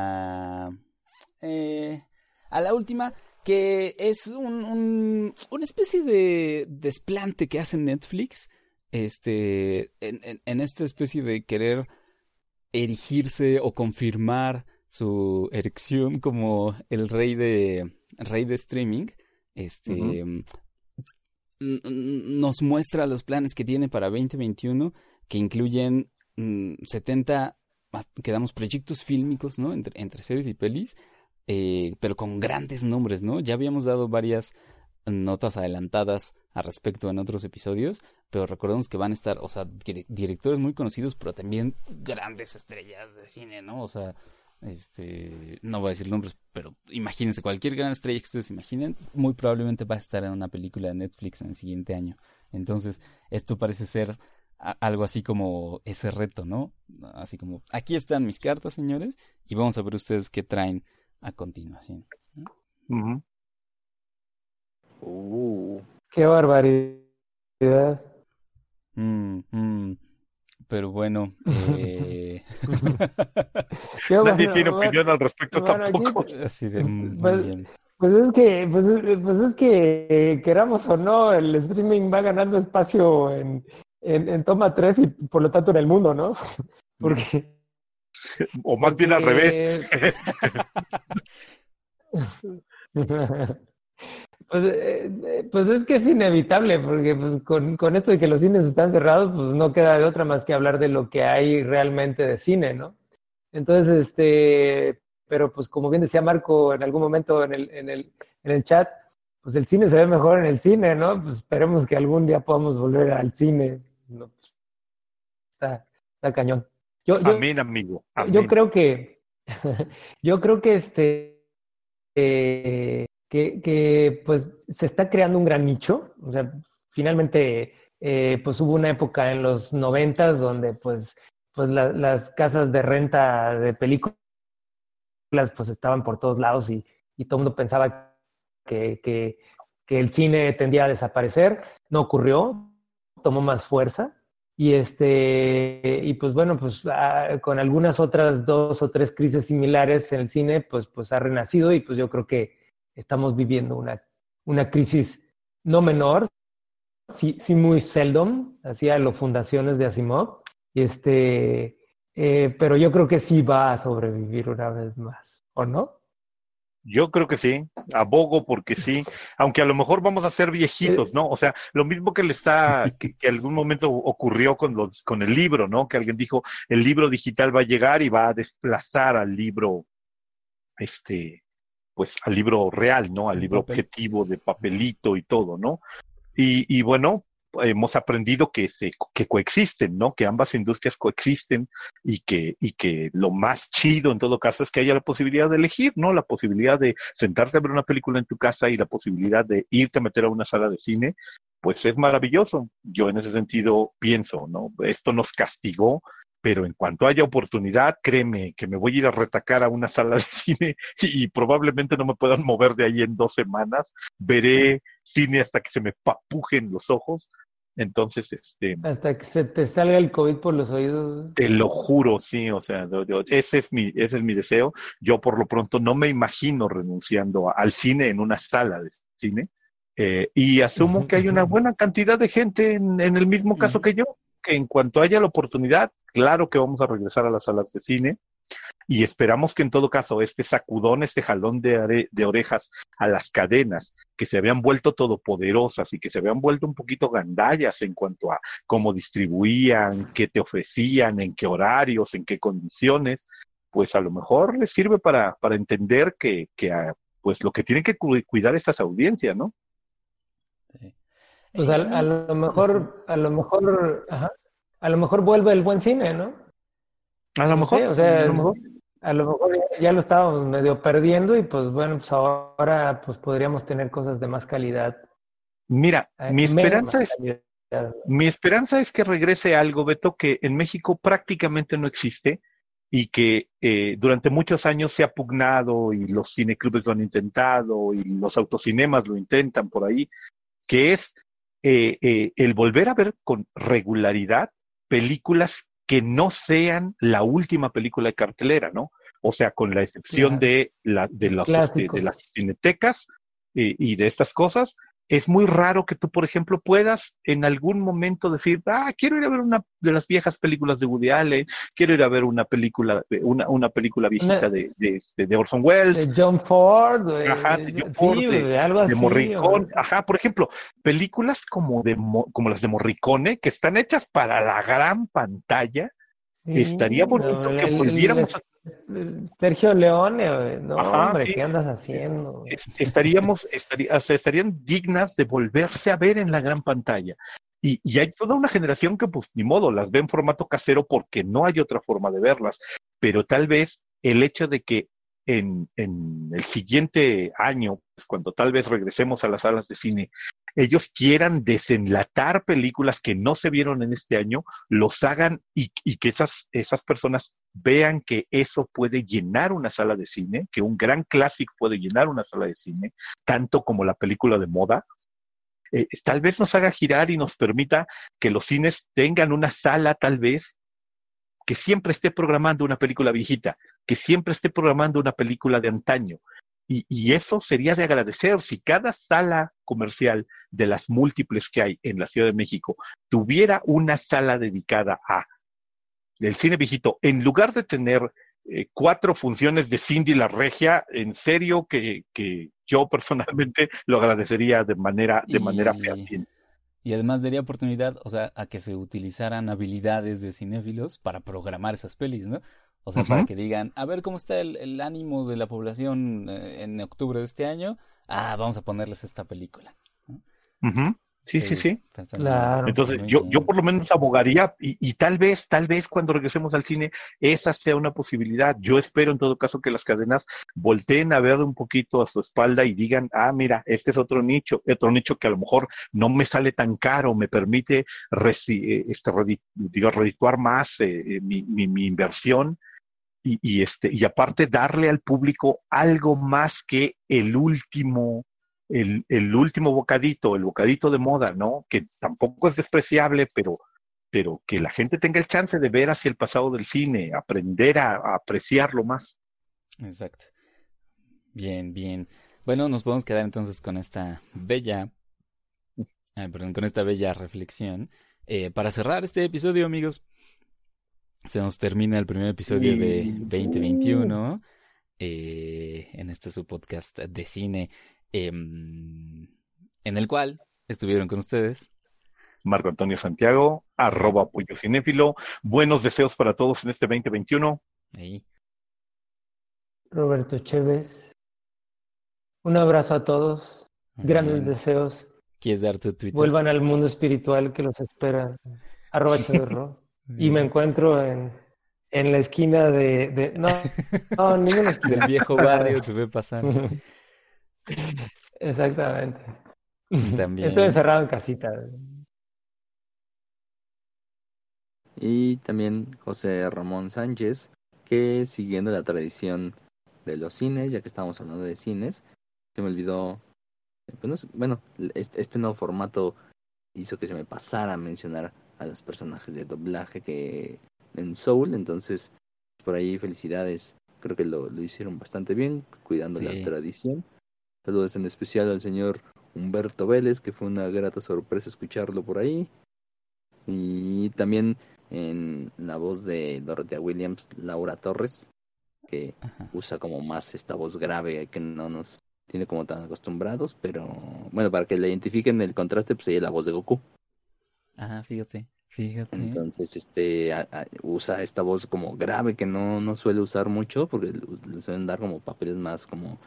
eh, a la última, que es una especie de desplante que hace Netflix, en esta especie de querer erigirse o confirmar su erección como el rey de streaming. Ujú. Nos muestra los planes que tiene para 2021, que incluyen 70, quedamos proyectos fílmicos, ¿no? Entre series y pelis, pero con grandes nombres, ¿no? Ya habíamos dado varias notas adelantadas al respecto en otros episodios, pero recordemos que van a estar, o sea, directores muy conocidos, pero también grandes estrellas de cine, ¿no? O sea, no voy a decir nombres, pero imagínense, cualquier gran estrella que ustedes imaginen, muy probablemente va a estar en una película de Netflix en el siguiente año. Entonces, esto parece ser algo así como ese reto, ¿no? Así como, aquí están mis cartas, señores, y vamos a ver ustedes qué traen a continuación. Ujú. Qué barbaridad. Pero bueno, Yo, Nadie tiene bueno, opinión al respecto bueno, aquí, tampoco. así de muy pues, bien. pues es que queramos o no, el streaming va ganando espacio en Toma 3 y por lo tanto en el mundo, ¿no? Porque, O más bien al revés. porque pues es que es inevitable, porque pues con esto de que los cines están cerrados, pues no queda de otra más que hablar de lo que hay realmente de cine, ¿no? Entonces, pero pues como bien decía Marco en algún momento en el chat, pues el cine se ve mejor en el cine, ¿no? Pues esperemos que algún día podamos volver al cine. No, pues, está cañón. Yo, yo, Amén, amigo. yo Amén. creo que, yo creo que que pues se está creando un gran nicho. O sea, finalmente, pues hubo una época en los 90 donde pues las casas de renta de películas pues estaban por todos lados y todo el mundo pensaba que, que, que el cine tendía a desaparecer. No ocurrió, tomó más fuerza. Y pues bueno, pues con algunas otras 2 o 3 crisis similares en el cine, pues ha renacido y pues yo creo que estamos viviendo una crisis no menor, sí muy seldom, hacía los fundaciones de Asimov, pero yo creo que sí va a sobrevivir una vez más, ¿o no? Yo creo que sí, abogo porque sí, aunque a lo mejor vamos a ser viejitos, Eh, ¿no? O sea, lo mismo que algún momento ocurrió con el libro, ¿no? Que alguien dijo, el libro digital va a llegar y va a desplazar al libro, este, pues al libro real, ¿no? Al En libro papel. objetivo de papelito y todo, ¿no? Y bueno, hemos aprendido que coexisten, ¿no? Que ambas industrias coexisten y que lo más chido en todo caso es que haya la posibilidad de elegir, ¿no? La posibilidad de sentarte a ver una película en tu casa y la posibilidad de irte a meter a una sala de cine, pues es maravilloso. Yo en ese sentido pienso, ¿no? Esto nos castigó, pero en cuanto haya oportunidad, créeme que me voy a ir a retacar a una sala de cine y probablemente no me puedan mover de ahí en 2 semanas. Veré cine hasta que se me papujen los ojos. Entonces, Hasta que se te salga el COVID por los oídos. te lo juro, sí, o sea, ese es mi deseo. Yo por lo pronto no me imagino renunciando al cine en una sala de cine. Y asumo que hay una buena cantidad de gente en el mismo caso Ujú. que yo, que en cuanto haya la oportunidad, claro que vamos a regresar a las salas de cine. Y esperamos que en todo caso este sacudón, este jalón de orejas a las cadenas que se habían vuelto todopoderosas y que se habían vuelto un poquito gandallas en cuanto a cómo distribuían, qué te ofrecían, en qué horarios, en qué condiciones, pues a lo mejor les sirve para entender que pues lo que tienen que cuidar es esa audiencia, ¿no? Sí. Pues A a mí, lo ajá. mejor, ajá, a lo mejor vuelve el buen cine, ¿no? A lo No mejor, sé, o a sea, lo mejor. a lo mejor ya lo estábamos medio perdiendo y pues bueno, pues ahora pues podríamos tener cosas de más calidad, Mira, mi más esperanza es calidad. Mi esperanza es que regrese algo, Beto, que en México prácticamente no existe y que durante muchos años se ha pugnado y los cineclubes lo han intentado y los autocinemas lo intentan por ahí, que es el volver a ver con regularidad películas que no sean la última película de cartelera, ¿no? O sea, con la excepción Claro, de clásicos. las cinetecas y de estas cosas, es muy raro que tú, por ejemplo, puedas en algún momento decir, quiero ir a ver una de las viejas películas de Woody Allen, quiero ir a ver una película viejita Una, de Orson Welles, de John Ford, ajá, de John sí, Ford, algo de así. Morricone, ajá, por ejemplo, películas como las de Morricone, que están hechas para la gran pantalla, Sí, estaría no, bonito que volviéramos a, el Sergio Leone, no, ajá, hombre, sí, ¿qué andas es- haciendo? o sea, estarían dignas de volverse a ver en la gran pantalla. Y hay toda una generación que, pues, ni modo, las ve en formato casero porque no hay otra forma de verlas. Pero tal vez el hecho de que en el siguiente año, pues, cuando tal vez regresemos a las salas de cine, ellos quieran desenlatar películas que no se vieron en este año, los hagan y que esas personas vean que eso puede llenar una sala de cine, que un gran clásico puede llenar una sala de cine, tanto como la película de moda. Tal vez nos haga girar y nos permita que los cines tengan una sala, tal vez, que siempre esté programando una película viejita, que siempre esté programando una película de antaño. Y eso sería de agradecer si cada sala comercial de las múltiples que hay en la Ciudad de México tuviera una sala dedicada a el cine viejito, en lugar de tener 4 funciones de Cindy la Regia, en serio que yo personalmente lo agradecería de manera fehaciente. Y además daría oportunidad, o sea, a que se utilizaran habilidades de cinéfilos para programar esas pelis, ¿no? O sea, para que digan, a ver cómo está el ánimo de la población en octubre de este año. Ah, vamos a ponerles esta película, ¿no? Sí. Claro. Entonces, yo por lo menos abogaría, y tal vez cuando regresemos al cine, esa sea una posibilidad. Yo espero en todo caso que las cadenas volteen a ver un poquito a su espalda y digan, mira, este es otro nicho que a lo mejor no me sale tan caro, me permite redituar más mi inversión. Y aparte darle al público algo más que el último bocadito, el bocadito de moda, ¿no? Que tampoco es despreciable, pero que la gente tenga el chance de ver hacia el pasado del cine, aprender a apreciarlo más. Exacto. Bien, bien. Bueno, nos podemos quedar entonces con esta bella reflexión. Para cerrar este episodio, amigos, se nos termina el primer episodio de 2021 en este su podcast de cine, en el cual estuvieron con ustedes Marco Antonio Santiago, @PolloCinéfilo. Buenos deseos para todos en este 2021. ahí. Roberto Chévez. Un abrazo a todos. Grandes deseos. ¿Quieres dar tu Twitter? Vuelvan al mundo espiritual que los espera. @ChévezRo. Y me encuentro en la esquina no, ninguna esquina. Del viejo barrio te ve pasar. Exactamente. También. Estoy encerrado en casita. Y también José Ramón Sánchez, que siguiendo la tradición de los cines, ya que estábamos hablando de cines, se me olvidó, este nuevo formato hizo que se me pasara a mencionar a los personajes de doblaje que en Soul, entonces por ahí felicidades, creo que lo hicieron bastante bien, cuidando la tradición. Saludos en especial al señor Humberto Vélez, que fue una grata sorpresa escucharlo por ahí. Y también en la voz de Dorothea Williams, Laura Torres, que usa como más esta voz grave que no nos tiene como tan acostumbrados, pero bueno, para que le identifiquen el contraste, pues ella es la voz de Goku. Ajá, fíjate. Entonces, usa esta voz como grave que no suele usar mucho, porque le suelen dar como papeles más como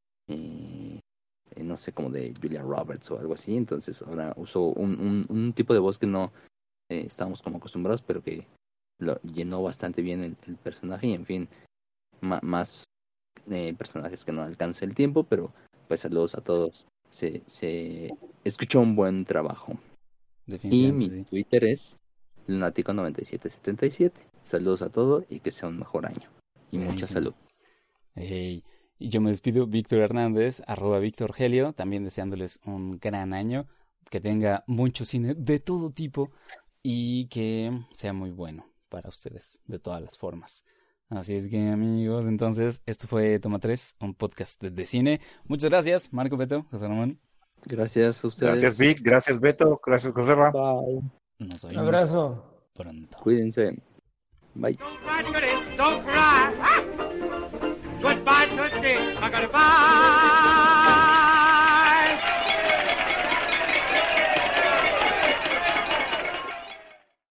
no sé, como de Julia Roberts o algo así. Entonces ahora usó un tipo de voz que no estábamos como acostumbrados, pero que lo llenó bastante bien el personaje. Y en fin, más personajes que no alcanza el tiempo, pero pues saludos a todos. Se escuchó un buen trabajo. Y mi Twitter es Lunático9777. Saludos a todos y que sea un mejor año. Y mucha salud. Hey. Y yo me despido, Víctor Hernández, @VictorGelio, también deseándoles un gran año, que tenga mucho cine de todo tipo y que sea muy bueno para ustedes, de todas las formas. Así es que, amigos, entonces, esto fue Toma 3, un podcast de cine. Muchas gracias, Marco, Beto, José Ramón. Gracias a ustedes. Gracias, Vic, gracias, Beto, gracias, José Ramón. Bye. Nos Un oímos abrazo. pronto. Cuídense. Bye. Don't cry, don't cry. Ah! Goodbye, today, I gotta buy.